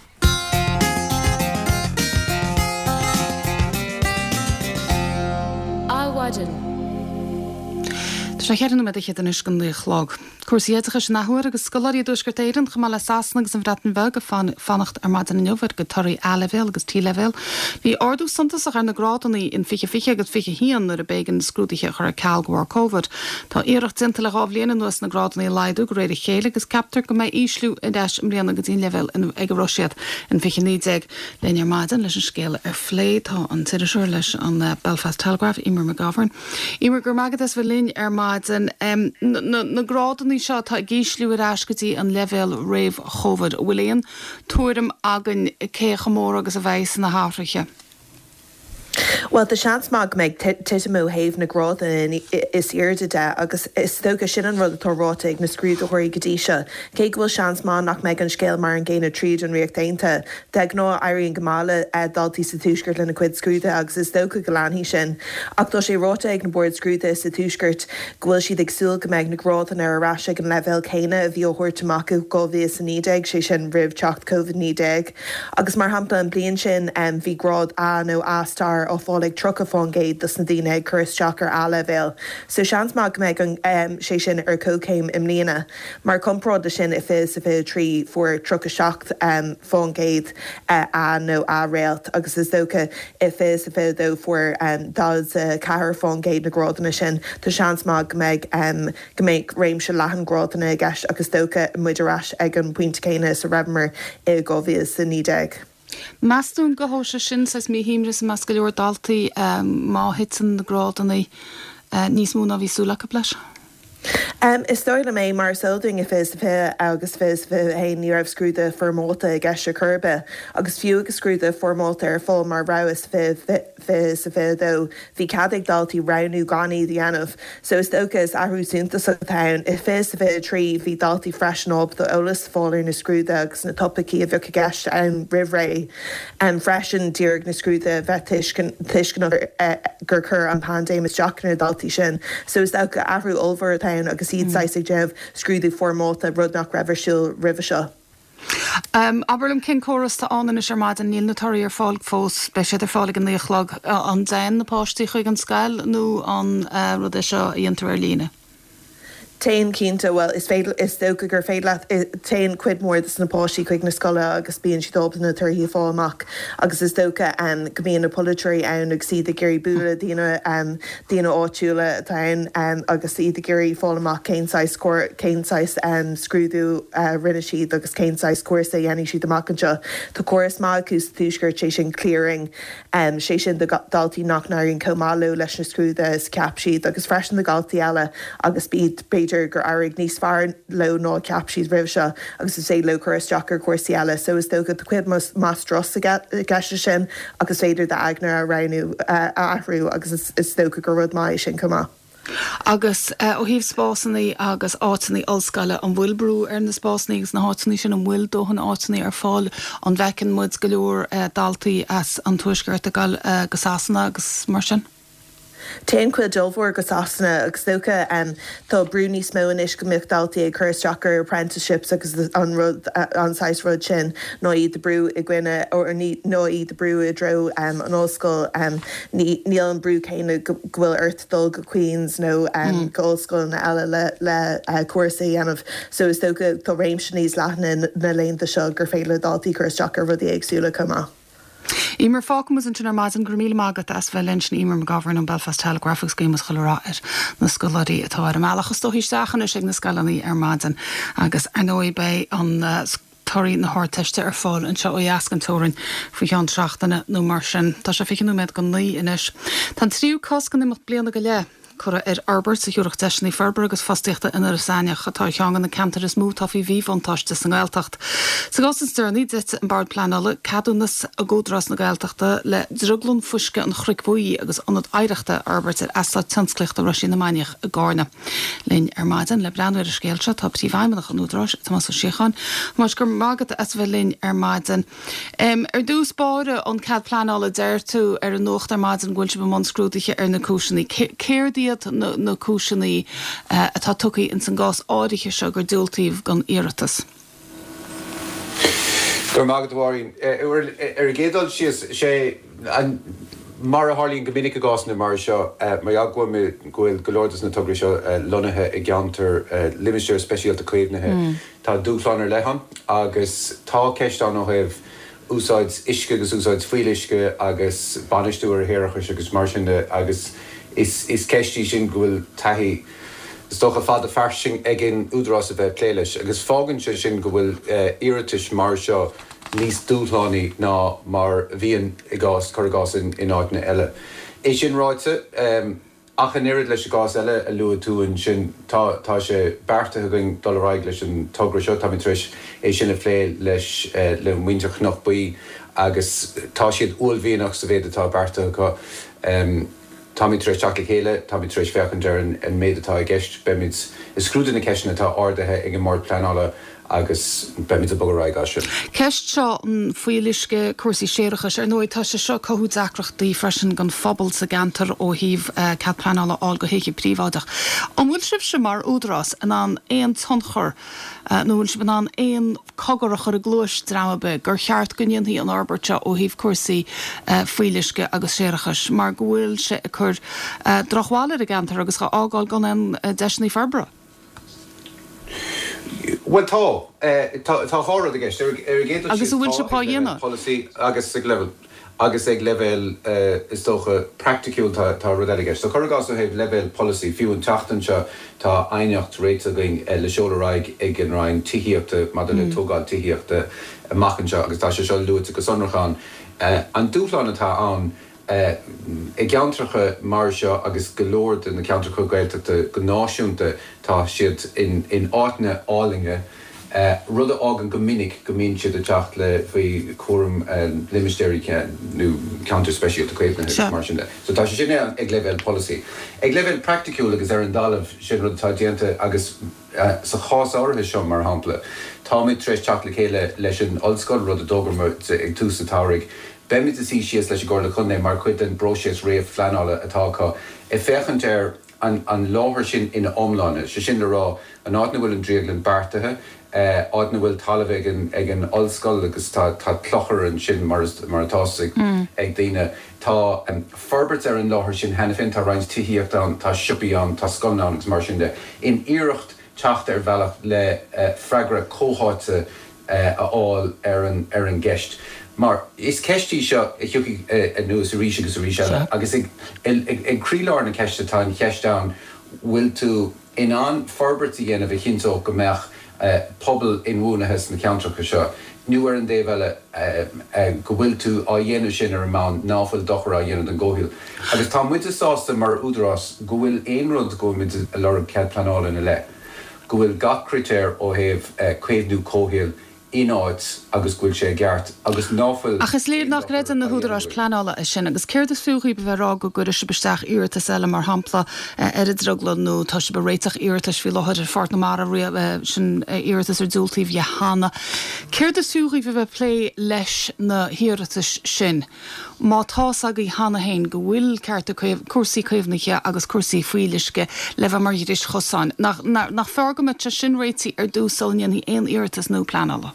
[SPEAKER 1] Tá chearan me chéad an iscin chlog. Cuasaíadcha sin nahuair agus scoláí dúsgurt éan chumá le sasnagus an bhreatan bheh go fannacht ar maidin neomhar go toirí A-level agus T-level. Bhí ordú santas a chu na grádaí in fiche agus fiche hían ar a bégan scrútaiche chu cealgóir COVID. Tá iirecht dinta le gábhlíana nuas na grádaí leidú go réidir chéile agus captar go méid íslú i d mbliana go dtíon level ag Roisiad in fiche 9 lear maidin leis an scéile ar phléad tá an tiidir leis an Belfast Telegraph Emer McGovern. Emer gur magad is bhfuil ar maidin na grádaí seo tá gíslú ar ascatí an level réimh COVID bhfuil éon túirim agan cécha mór agus a bheits na háthracha.
[SPEAKER 11] Well, the seans mag meg titamú haimh na grádan is irde de agus is tóga sin an rud atá ráta ag na scrúd athirí godíise. Cé bhfuil seans má nach meid an scéal mar an ggéine tríd an riochtainte. De gná airíon gomála daltaí sa túisgurt lena cuid scrúda agus is tóga go leanhí sin. Ach tá sé ráta ag na bord scrúda sa túisgurt gohfuil siad ag súil go meid na grádan ar aráise an level céine a bhí óthirtamach go bhí san 9 sé sin rih teacht COVID-19. Agus mar hampla an blion sin bhí grád A nó A star ó fáleg trucha fángéid dus na dtíine churis teachar A-level. So seans mag meid an sé sin ar cócéim im líana. Mar compráda sin i fis a bheith trí fuair trucha seacht fángéid a nó a réalt agus is dócha i fis a bheith dó fuair dás cahar fángéid na grádanna sin tá seans mag meid go méid réim se lehan grádanna gceist agus dócha muidirráis ag an puinte céine sa rabmar i gábhíos sa 9.
[SPEAKER 1] Measún go hóise sin sa mí híimris meas go leor daltaí má hitan na grádaí níos múna bhí súla go leis.
[SPEAKER 11] Is stoir le mé mar solding fis bheith agus fis hé ní raibh scrúda formáta i gceiste curbe, agus fiú agus scrúda formáta ar fáil mar ráis fis a bheith dó hí cadig daltaí ranú ganí dhéanamh, so is dóchas ahrúsúnta sa town i fis a bheith trí hí daltaí freisinób do olalas fáir na scrúda agus na topaí a bheith gceist an rihré freisin díirg na scrúda bheith tuiscin gur chur an pandémas Jackna daltaí sin, so is dócha ahrú olvar a town agus iad saisig jebh scrúdú formáta rud nach reversiúil rive seo.
[SPEAKER 1] Aberlum cin choras tá an is armad an níl natóí ar fáil fós be sé ar fálig an níochlog an dain na páistí chuig an scail nó an rud é seo íontar ar lína.
[SPEAKER 11] Tain cínta well is dócha gur féad tain cuid mór na páisí chuig na scoile agus bíonn si dobna tuirthaí fáamach agus is dócha go bíon na politrí ann agus siad a géirí buúla dína áitiúla tain agus siad a géirí fálamach céináis scrúdú rinne siad agus céináis cuasa dhéanaí siad amachchanseo. Tá choras má cús túisgurt sé sin clearing sé sin daltaí nachnaíonn comáú leis na scrúda is cap siad agus freisin na galtaí eile agus bíd féidir gur airigh níos fearr lo ná ceap siad rih se agus is sé lo chuir Jackar cuasaí eile, so is tógad chuid más dros a gasiste sin agus féidir de agnar a ranú ahrú agus is tógad gur rud mai sin cumá.
[SPEAKER 1] Agus ó híh spásannaí agus átainnaí olscaile an bhfuil brú ar na spásnaígus na hátainní sin an bhfuil dóhan átainnaí ar fáil an bhecin muid go leor daltaí as an tuaisgurt a gáil gosásanna agus mar sin.
[SPEAKER 11] Téan chuid dulmhór go asna agus socha tá brúní smóin is go michtdaltaí a chur straachar apprenticeships agus an rud anáis rud sin nó iad de brú i gcuine nó iad de brú i dro an óscoil níl an brú céine gohfuil earthdul go Queens nó ggóscoil na eile le cuasaí anmh, so is socha tá réimse níos leithna na léonta seo gur féile daltaí chur straachar rudí agsúla cumá.
[SPEAKER 1] Ímar fácamas an tunar maidin gur míle mágad as bheith linn ímar McGovern an Belfast Telegraphic Schemas choráir na scoláí atá ar meachchas tóhíisteachchan is ag na scalaní ar maidin agus anóí bé an toirí na háteiste ar fáil an seo ó eascantórin faoi an treachtainna nó mar sin, tá sé ficinn méid go ní inis. Tá tríú coscan imach blianana go le. Cura Albert sa hiúrach deisnaí Ferber agus fastíochta inar saneach atá teangan na cantar is mú tá bhí bhántáiste san gailtacht. Sa gas an steirní dit an bard planála cadúnas a gódras na gailtachta le druglann fuisce an chruicbhuí agus anad aireachta Albert asla tinsclicht a Roisi na Maniach a gána. Linn ar maidin le breanúir a scéilse tá príomhaimeach an údras tá sa siochan, mar gur mágad as bheith linn ar maidin. Ar dús báre an cad planála deir tú ar an nócht ar maidin ghfuil se bh scrútaiche ar na cúiseaní. Céirdí na cúiseaní atá tucaí in san gás áirithe se gur dúiltaíomh gan iiritas.
[SPEAKER 12] Gur mágad bháin ar gédal sé mar a hálíonn go minic a gásna mar seo mar agfuil ghfuil golóirtas na tugraí seo lonathe i gceantar limisteir speisialta chuomhnathe tá dúchlánar lehan agus tá ceist an óhéh úsáid isce agus úsáid fuilisce agus banisteúir héireachas agus mar sin agus is ceistí sin gohfuil taithí stocha fad a farsing agin údrás a bheith pléiles, agus fágann se sin go bhfuil iiritis mar seo níos dúthlánaí ná mar bhíon i gás chu gás in áitna eile. É sin ráite ach an irid leis a gás eile a luú túin sin tá sé beartathe going doráig leis an tugra seo tá tris é sin a phlé leis le muinteach nach buí agus tá siad ullmhíonach sa bhéad atá beartathe go Tommy Trish Jack Chéile, Tommy Trish Fechandir an méid atá gceist bemid is scrúdin na ceisna atá ordathe ag an mór planála agus bemid a bogaráig as sin.
[SPEAKER 1] Ceist seo an fuilisce cuasaí séirechas ar nóid tá sé seo cothú deacreachtaí freisin gan phobal sa gantar ó híomh cad planála áil go héici príomháideach. An bhfuil sibh sem mar údras an an éon tonchar nó bhfuil sibh an éon cogarach ar a glúis dramabe gur cheart gonneontaí an Alberta ó híomh cuasaí fuilisce agus séirechas mar bhfuil se a chur drochháile a gantar agus go ágáil gan an deisnaí Ferbra.
[SPEAKER 12] Well tá chárad a gceist ar géad
[SPEAKER 1] agus bhfuil se pá dhéanana
[SPEAKER 12] policy agus ag level is dócha practicúil tá rud eile gceist. So chugás a hebh level policy fiú an teachtain se tá aineocht réite going le seolaráig ag an rain tííochta mad le tógáil tííochta machchan seo agus tá sé seo luúte go sonrachan. An dúchláin atá an I geantracha mar seo agus golóir in na ceantracha gailteachta go náisiúnta tá siad in áitne álinge rud ágan go minic go mín siad a teacht le faoi cuaram limistéirí nó counter special equipment mar sin. So tá sé sin ag level policy. Ag level practicúil agus ar an dalamh sin rud tá déanta agus sa chás áirithe seo mar hampla. Tá mid treis teacht le chéile leis an ollscoil rud a dógarmar ag tús na táraigh. Bemid a sí sias leis gcóir le chunné mar chuid an brosias réamh flanála atácha. I fechant ar an láthir sin ina omláine, se sin le rá an áitna bhfuil an dríaglann beartathe, áitna bhfuil talamh ag an ollscoil agus tá clochar an sin mar atásaigh ag daine. Tá forbert ar an láthir sin hena fin tá roinnt tííocht an, tá siupaí an, tá sconán agus mar sin de. In iirecht teacht ar bhealach le freigra cóháite aáil ar an gceist. Mar is ceistí seo thuí nuas a ríise agus a ríise agus ag críláir na ceiste tá an cheistán bhfuil tú in an forbertí dhéanamh a chintóg go meach pobl in bhúnathes na ceantracha seo. Nu ar an dé bheile go bhfuil tú á dhéanamh sin ar an mán náfuil dochar á dhéanamh an ggóhiúil. Agus tá muid sásta mar údarás go bhfuil éon rud go muid a lorb cead planála na le. go bhfuil gach critéir ó thaobh cuimhnú cóhéal ináid agus gúil sé gceart agus náfuil.
[SPEAKER 1] Achas léad nach réid an na húdarrás planála is sin, agus céir is fiúchaí bheithrá go gur se besteach iirtas eile mar hampla drugla nó tá se be réiteach iirtas fi láthir fart na mar sin iirtas dúltaíh hanna. Céir is fiúchaí bheith lé leis na hiirtas sin. Má tá aga í hanna hain go bhfuil ceart cuasaí cuimhnaige agus cuasaí fuilisce le bheith mar iris chosáin. Nach fergamid se sin réití dúsáilíon í aon iirtas nó planála.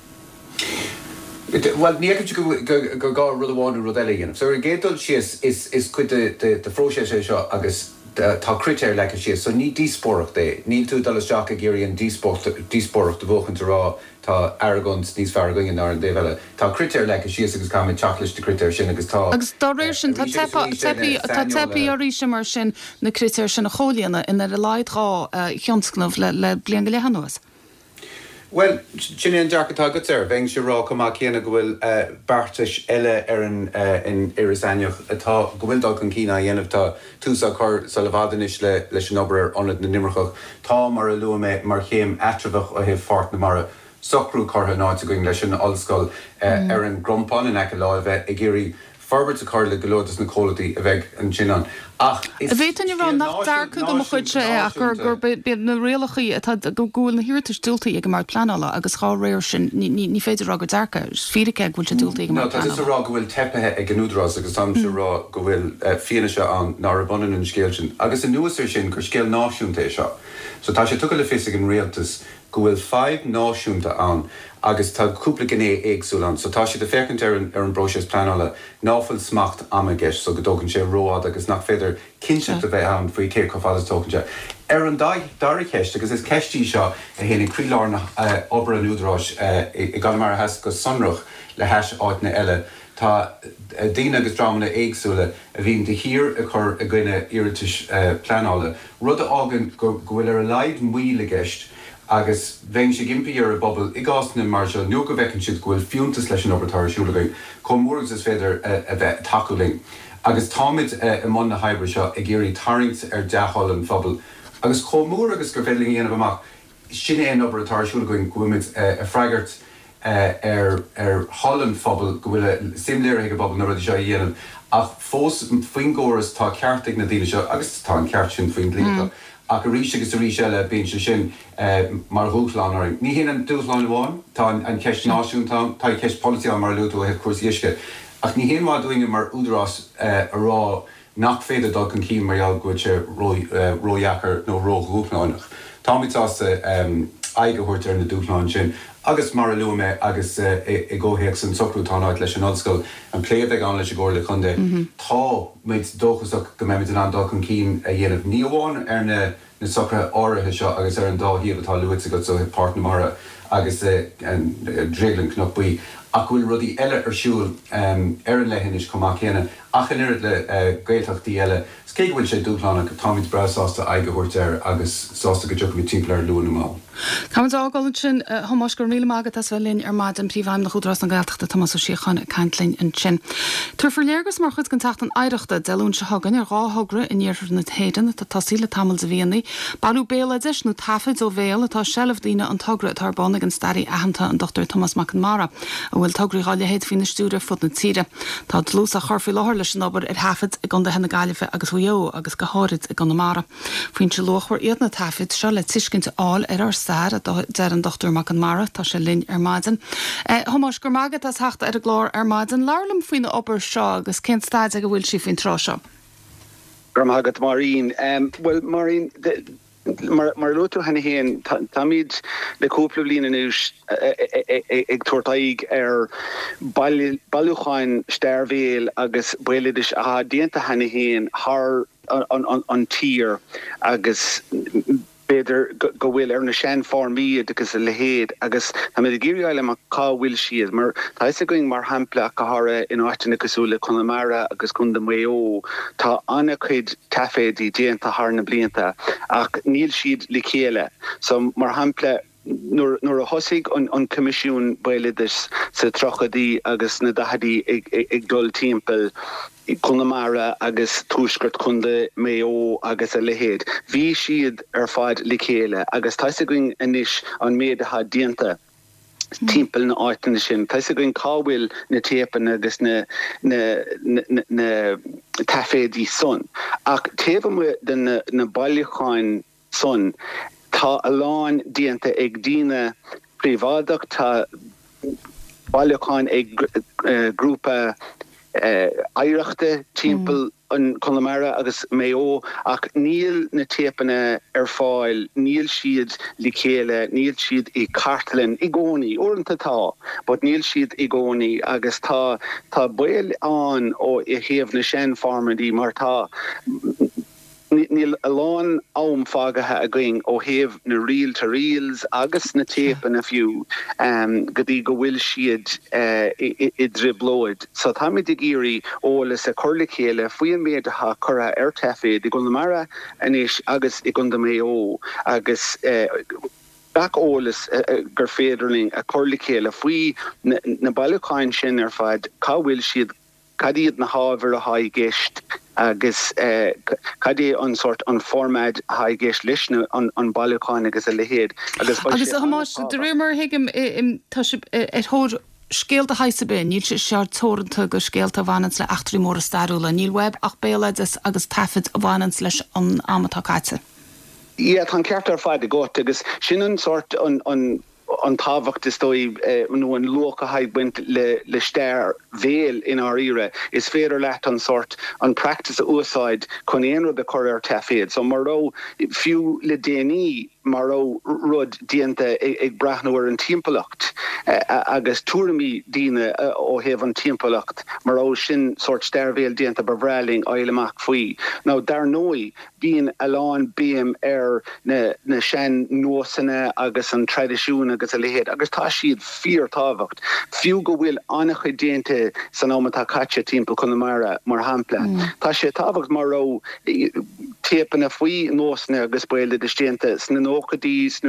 [SPEAKER 12] Well, ní go gá rud amháinú rud eile dhéanamh. So gédul sios is chuid de fróise seo agus tá critéir le sios, so ní díspóireach é. Níl tú dolas deach a géiríon díspóireach do bhchanta rá tá arrogant níos fear going ná an déhile. Tá critéir le sios agus cáid teachlis de critéir sin agus tá.
[SPEAKER 1] Agus dá réir sin tá tepaí a ríise mar sin na critéir sin na cholíanana ina le leidrá cheonscnamh le blian go lehanúas.
[SPEAKER 12] Well, sin an dearcatá go ar bhéing se rá cumach chéanana go bhfuil bartais eile ar in Irisaneach atá go bhfuil dá chun cína dhéanamh tá túsa chur sa lehadanis leis an obair anad na nimmerchach tá mar a luame mar chéim atrabhach ó heh fart na mara socrú chutha náid a going leis an ollscoil ar an grompán in aice lá bheith i ggéirí Farbert a carla golódas na cólatí a bheith an sinan. Ach,
[SPEAKER 1] a bheith an rá nach darcha go chuid se ach gur be na réalachaí atá go gúil na hirirtas dúltaí ag mar planála agus chá réir sin ní féidir rá go darcha, fírice bhfuil se dúltaí ag mar planála.
[SPEAKER 12] No, tá is rá go bhfuil tepethe ag an údrás agus tam se rá go bhfuil fianna se an nárabanan an scéil sin. Agus an nuasir sin gur scéil náisiúnta é seo. So tá sé tucha le fis ag an réaltas go bhfuil 5 náisiúnta an agus tá cúpla gné éagsúlan. So tá sé de fécant ar an broses planála náfuil smacht amageis so go dógann sé róád agus nach féidir cinse a bheith an faoi céir cofadas tógann sé. Ar an dair ceist agus is ceistí seo a héana crílána obair an údrás i gan mar heas go sonrach le heis áit na eile. Tá daoine agus drámanna éagsúla a bhíon de hir a chur a gcuine iiritas planála. Rud a ágan go bhfuil ar a leid muile geist agus bhein sé gimpí ar a bobbal i gásna mar seo nu go bhecinn siad gohfuil fiúntas leis an obairtáir siúlagaí chun móras is féidir a bheith takeúling. Agus táid i món na haibhre seo i ggéirí tarint ar deáil an phobal. Agus chomór agus gur féling dhéanamh amach sin é an obairtáir siúlagaí gohfuid a freigart ar hallan phobal go bhfuil simléir ag a bobbal na rud seo dhéanamh ach fós faoin ggóras tá ceartaigh na daoine seo agus tá an ceart sin faoin blianta. Ach a ríise agus a ríise eile bíonn sin mar dhúsláin. Ní hén an dúsláin bháin, tá an ceist náisiúnta, tá ceist políteá mar luútú a cuas isce. Ach ní hén má doinge mar údrás a rá nach féidir dul an cín marall go sé róheachar nó róghúpláinach. Támitá aigehuiirt ar na dúsláin sin. Agus mar luame agus i ggóhéag san socrútánáid leis an ollscoil an pléad ag an leis ggóir le chundé. Tá méid dóchasach go méid an dá an cín a dhéanamh níomháin ar na socra áirithe seo agus ar an dáhíomh atá luúid go so partna mara agus an dréglan knop buí. Ach bhfuil rudí eile ar siúil ar an lehéis comach chéanana ach an irid le gailteachtaí eile. Scé bhfuil sé dúchlána go táid breásta aigehuiirt ar agus sásta go tucha timppla ar luúna má.
[SPEAKER 1] Táid ágáil sin thomas gur míle mágad as bheith linn ar maid an príomhhaim nach chuúdrás an gailteachta Thomas ó Síocháin cantlinn an sin. Tuair léargus mar chud gan techt an aireachta deún se hagan ar ráthgra in dhéar na héan tá tasíle tamil a bhíanaí, bailú béla deis nó tafaid ó bhéal atá sellh daine an tugra tar banna an starí ahananta an Dr. Thomas McNamara a bhfuil tugraí gáile héad hí na stúra fud na tíre. Tá lús a chorfií láthir leis an obair ar hafid i gan de hena gaiileh agus thuo agus go háid i gan namara. Fuoin se lochhar iad na tafaid seo le tuiscinnte áil ar stair dear an Dr. McNamara tá sé linn ar maidin. Thomas gur mágad as heachta ar a glár ar maidin lálam faoin na obair seo agus cén staid ag bhfuil si faoin trá seo.
[SPEAKER 13] Gur mágad Marín, well Marín mar lútu hena héan táid le cúpla blina nús ag tuairtaigh ar bailúcháin stairvéal agus buileidir a déanta hena héan th an tír agus beidir go bhfuil ar na sean formíad agus a lehéad agus tá mé géirí eile mar cá bhfuil siad mar tá is going mar hampla go hára in áitina cosúla Connemara agus chun de méo tá anna chuid taféidí déanta th na blianta ach níl siad le chéile so mar hampla nuair a thosaigh an comisiún buileidir sa trochadaí agus na dahadaí ag dul timpeall Connemara agus túsgurt chunde Mayo agus a lehéad. Bhí siad fad lichéile agus taise going inis an méad ha dienta. Timpel na áitan sin. Taise going cáhfuil na tépan agus na tafédí son. Ach téfa den na bailacháin son, tá aláin dienta ag dína privádach, tá bailacháin ag grúpa aireachta timppel an Connemara agus Mayo ach níl na tépanna fáil, níl siad lichéile, níl siad I cartlin I gcónaí, orintanta tá, but níl siad I gcónaí agus tá bail an ó I chéamh na sin farmadí mar tá níl aláin am fágathe a going ó chéamh na rial ta rials agus na tépan a fiú go dtí go bhfuil siad I driblóid. So tá mid géirí ólas a chur lichéile faoin méad a chura tefaid I Connemara inis agus I gunda Mayo agus back ólas gur féidirling a chur lichéile faoi na bailacháin sin fad cá bhfuil siad cadíad na hábhar a haid géist agus cadé an sort an formad haid géist leisna an bailacháin agus a lehéad. Agus
[SPEAKER 1] hamáis de rémar hiigim tá thór scéalt a haise be, níl se seart tóranta go scéalt a bhhainans le 8 mór a starúla, níl web ach béile agus tafid a bhhainans leis an amatá caite.
[SPEAKER 13] Ie, tá ceart fáid a got agus sin an sort an táhacht is dói nó an locha haid buint le stair véil in our ire is féidir leat an sort an practice úsáid chun éonrad a chur tefiad. So mar ró fiú le déanaí mar ró rud dianta ag brathnúir an timpplacht agus túramí díine ó héamh an timpplacht mar ró sin sort stairvéil dianta bavráling aileach faoi. Now dar nói bíon aláin bíam na sin nósanna agus an tradiisiún agus a lehéad agus tá siad fíor táhacht. Fiú go bhfuil annach déanta san ámatá caite timppel Connemara mar hampla. Tá sé táhacht mar ró tépan a faoi nósanna agus buile de stéanta sna nóchadís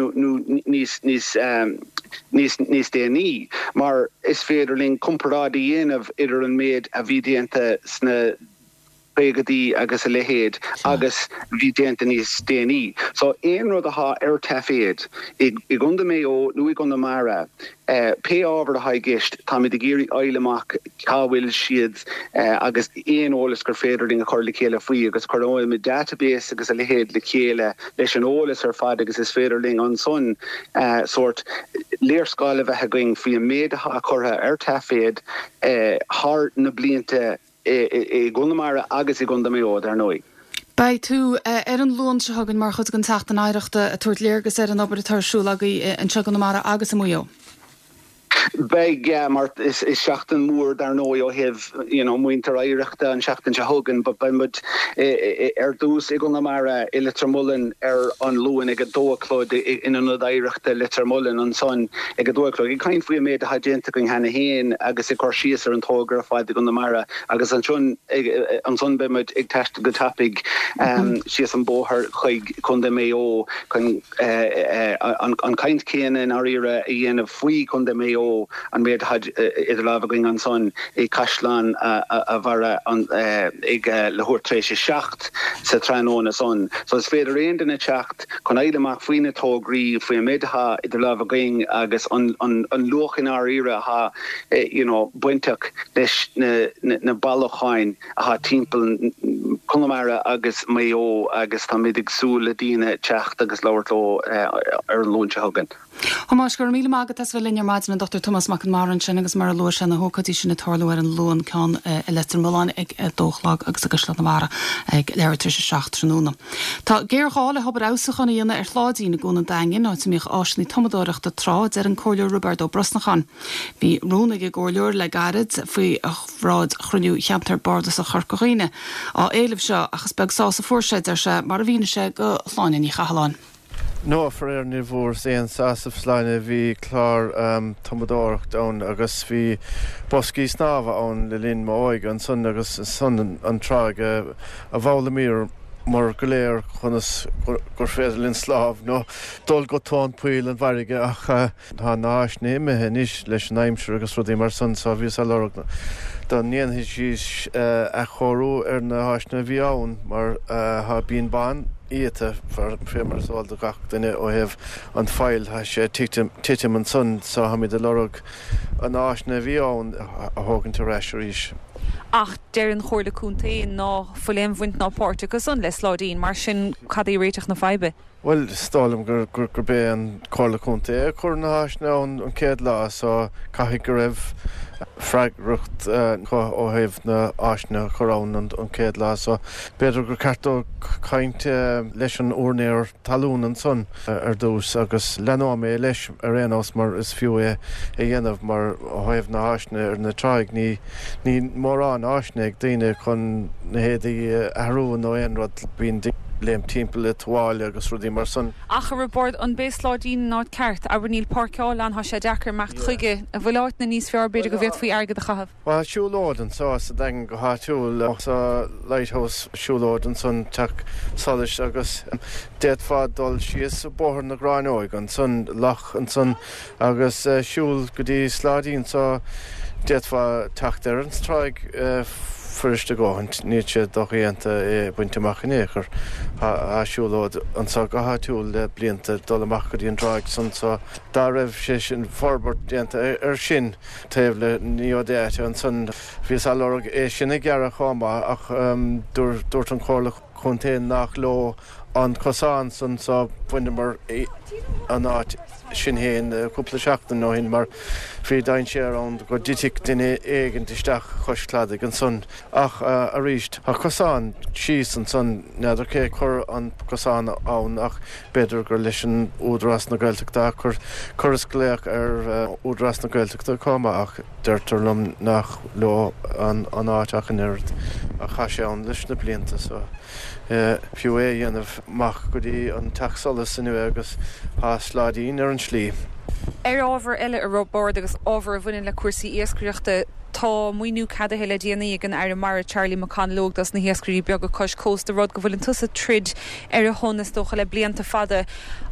[SPEAKER 13] níos déanaí, mar is féidirling comparádaí dhéanamh idir an méid a bhí déanta sna bégadí agus a lehéad agus bhí déanta níos déanaí. So éon rud atá tefiad I gunda Mayo nó I Connemara pe ábhar a haid géist tá mid géirí aileach cáhfuil siad agus éon ólas gur féidirling a chur lichéile faoi agus churáil mit database agus a lehéad lichéile leis an ólas fad agus is féidirling an son sort léirscáile bheithe going faoi an méad a churtha tefiad thar na blianta I Connemara agus I gunda Mayo dar nói.
[SPEAKER 1] Bei tú an lún se hagann mar chud an teachta áireachta a tuairt léargus an obair tarsúlagaí an se Connemara agus a Mayo.
[SPEAKER 13] Beg mar is seachtain mór dar nó ó heh muinter aireachta an seachtain se hagan, but mud dús I Connemara I Lettermullen an luúin ag a dóchlóid in an aireachta Lettermullen an son ag a dóchlóid. I cain faoi méid a hagénta going hena héin agus I chuir síos an tógra fáid I Connemara agus an son be mud ag teist go tapig síos an bóthar chuig chunda Mayo chun an caint céan in áíre I dhéanamh faoi chunda Mayo an méid had idir lábh going an son I Caisleán a bhara ag lehuairtréise seacht sa tránóna son. So is féidir réon duna teacht chun aileach faoine tógraí faoi méid ha idir lábh going agus an luachan áíre ha buinteach leis na bailacháin a ha timppel Connemara agus Mayo agus tá mid agsú le díine teacht agus leirló ar an lúnse hagan.
[SPEAKER 1] Hamáis gur míle mágad as bhfuil linear maidin Dr. Thomas McMaran sin agus mar luair sin na hócatí sin na tarlú ar an lún ceán Lettermullen ag dóchlag agus agus le mara ag leirtar se seach tróna. Tá géirhála hobar ausachan na dhéana ar chládaí na gúna daingin áit míoch áisnaí tomadóireachta trád ar an cóileor Roberto Brosnachan. Bhí rónnig ag gcóileor le garad faoi a bhrád chruniú cheantar bardas a charcoghine á éileh seo achas beag sása fórseid ar se mar a bhíne se go chláin í chaáin.
[SPEAKER 14] No for ní bhór éon sásamh sláine bhí chlár tomadóireacht ann agus bhí boscaí snámha ann le linn máig an son agus son an tráig a bhála mír mar go léir chunas gur féidirlinn sláb nó dul go tán puil an bharige ach tá náis néimethe níos leis an aimimseir agus rudí mar san sa bhí a lerug don níonhí síos a chorú ar na háisna bhí ann mar ha bíon ban íte fémarsáil do gach duine ó heh an fáil ha sé titim an sun sa ha mí de lerug an áisna bhí ann a thugann tar éis ríis.
[SPEAKER 15] Ach deir an chóirla cúntaí ná fuléim bhaint ná páirrta go san les ládín mar sin cadí réiteach na feibe.
[SPEAKER 14] Well, stálam gur bé an chóirla cúntaí chur na háisna an céad lá so caithigh go raibh freagrucht ó heh na áisna chorán an céad lá so beidir gur ceartó cainte leis an úrnéir talún an son ar dús agus lená mé leis ar réanás mar is fiú é dhéanamh mar ó heh na áisna ar na tráig ní mórrán áisna ag daine chun na héadaí ahrú nó éonrad bíon léim timppla le tuáile agus rudí mar san.
[SPEAKER 15] Ach ar bord an bésládín ná ceart a bhníl parceáil an ha sé dechar mecht chuige a bhfuiláit na níos fear beidir go bhéad faoi airgad a chahabh.
[SPEAKER 14] Well, siúlódan sa dagan go háitiúil sa Lighthouse siúlódan san teach solis agus déad fád dul sios bóthir na gráinóig an san lach an san agus siúl go dtí sládín sa déad fá teach ar an stráig firiste gáint níl sé dochaíanta buinte machchanéchar a siúlód an sa go háitiúil le blianta dul amach go dtí an dráig san sa dá raibh sé sin forbert déanta ar sin taobh le níodéite an san bhís a lerug é sinna gearra cháma ach dúirt an chóirla chuntaí nach ló an cosán san sa buine mar an áit sin héin cúpla seachtain nó hin mar frí dain sé an go ditic duine éigen isteach choiscladig an son ach a ríist a cosán síos an son neidir cé chur an cosán ann ach beidir gur leis an údras na Gaeltachta chur churas léach ar údras na Gaeltachta comma ach deirtarlumm nach lo an áiteach an irid a chaise an leis na blianta so fiú é dhéanamh mach go dtí an teachsolas inú agus há sládín ar an slí.
[SPEAKER 15] Ar ábhar eile a robbord agus ábhar a bhainein le cuasaí iascaireachta tá muoinú cad a heile déanaí ag an air mar Charlie McCann lógdas na hiascairí beag a cos cósta rud go bhfuil an tusa trid ar a thonas dócha le blianta fada.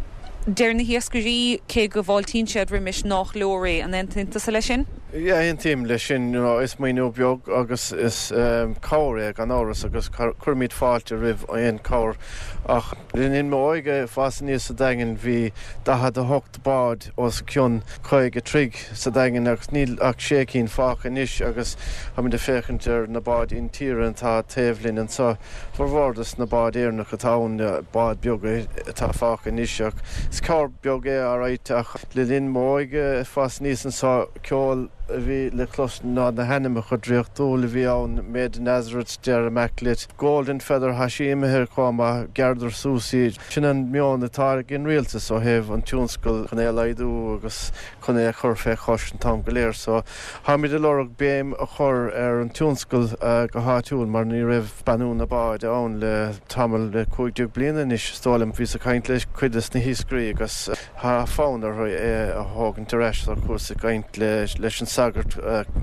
[SPEAKER 15] Deir na hiascairí cé go bháiltín siad rimis nach leoré an intinta sa lei sin?
[SPEAKER 14] Ja, ein tíim lei sin is muoinú beag agus is cáir ag an áras agus chuirmíid fáilte rih aon cáir ach in óige fásan níos sa dagan bhí dahad a hocht bád os cion chuig a trig sa dagan agus níl ach sé cín fácha níos agus ha de féchantar na bád in tíran tá taobhlinn an sa forhórdas na bád éarnach a tán bád beag tá fácha níos ach is cáir beag é a ráiteach le linn móige fásan níos an sa ceol bhí le chlosn ná na henime chu dríochtúla bhí ann méid Nazareth dear melit Golden Feather hasíimethir chuama geardar súsí sin an meán atá gin rialtas ó heh an túnscoil chun é leidú agus chun é chur fé chos an tam go léir so ha mí de lerug béim a chur ar an túnscoil go háitiúil mar ní raibh banún na báid ann le tamil le 50 bliana is stálim ví a caiint leis cuidas na híscrí agus há fánar é a hágan tar éis ar chusa caiint leis an sagart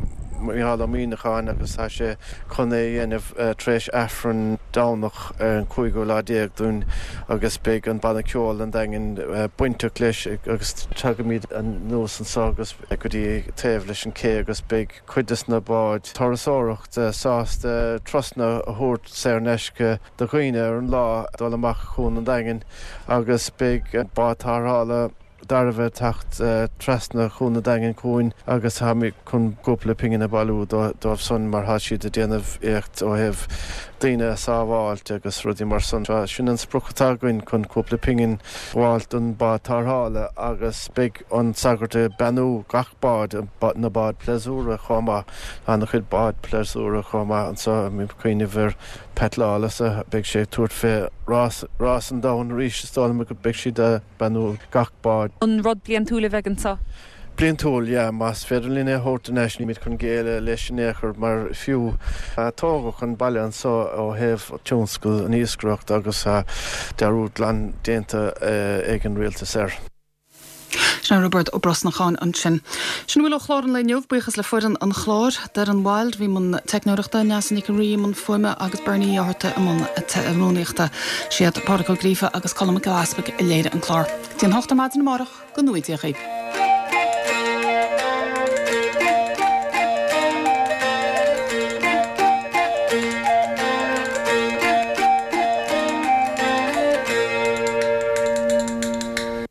[SPEAKER 14] míhall míáin agus tá sé chun é dhéanamh tréis efran dánach an chuigú ládéag dún agus be an banna ceol an dagan buinte leis agus tugamíd an nús an sagus go dtí taobh leis an cé agus be cuidas na báid tarasóireacht sásta trosna a thuirt sé neisce do chuoine ar an lá dul amach chun an dagan agus be bátarrála darbheith tacht trasna chúna dagan cúin agus ha mí chun gúpla pingin na bailú dómh son mar há siad a déanamh écht ó heh daine sábháilt agus rudí mar son sin an spruchatágain chun cúpla pingin bháilt an bád tarthála agus beag an sagarte benú gachbád na bád pleasúra chomá an chud bád pleasúra chomá an sa mí chuoine bhir petlálas a beag sé túirt fé rás an dán ríis stála go beag si de benú gachbád.
[SPEAKER 15] An rud blian túla bhegan sa?
[SPEAKER 14] Blian túil, más féidir lína hótanéis ní mit chun géile leis néchar mar fiú tóga chun bailile an sa ó heh túnscoil an íoscrocht agus dearút lean déanta ag an rialtas air.
[SPEAKER 1] Sin Robert ó Brosnachán an sin. Sin bhfuil chláir an le neomh buchas le fuan an chláir dar an bhil hí man technoireachta neasan ag rií man fuime agus burnaí áharta amróíochta siad páracha grífa agus colm go aspa i léire an chlár. Tíon 8 maidin marach go nuidtíochaí.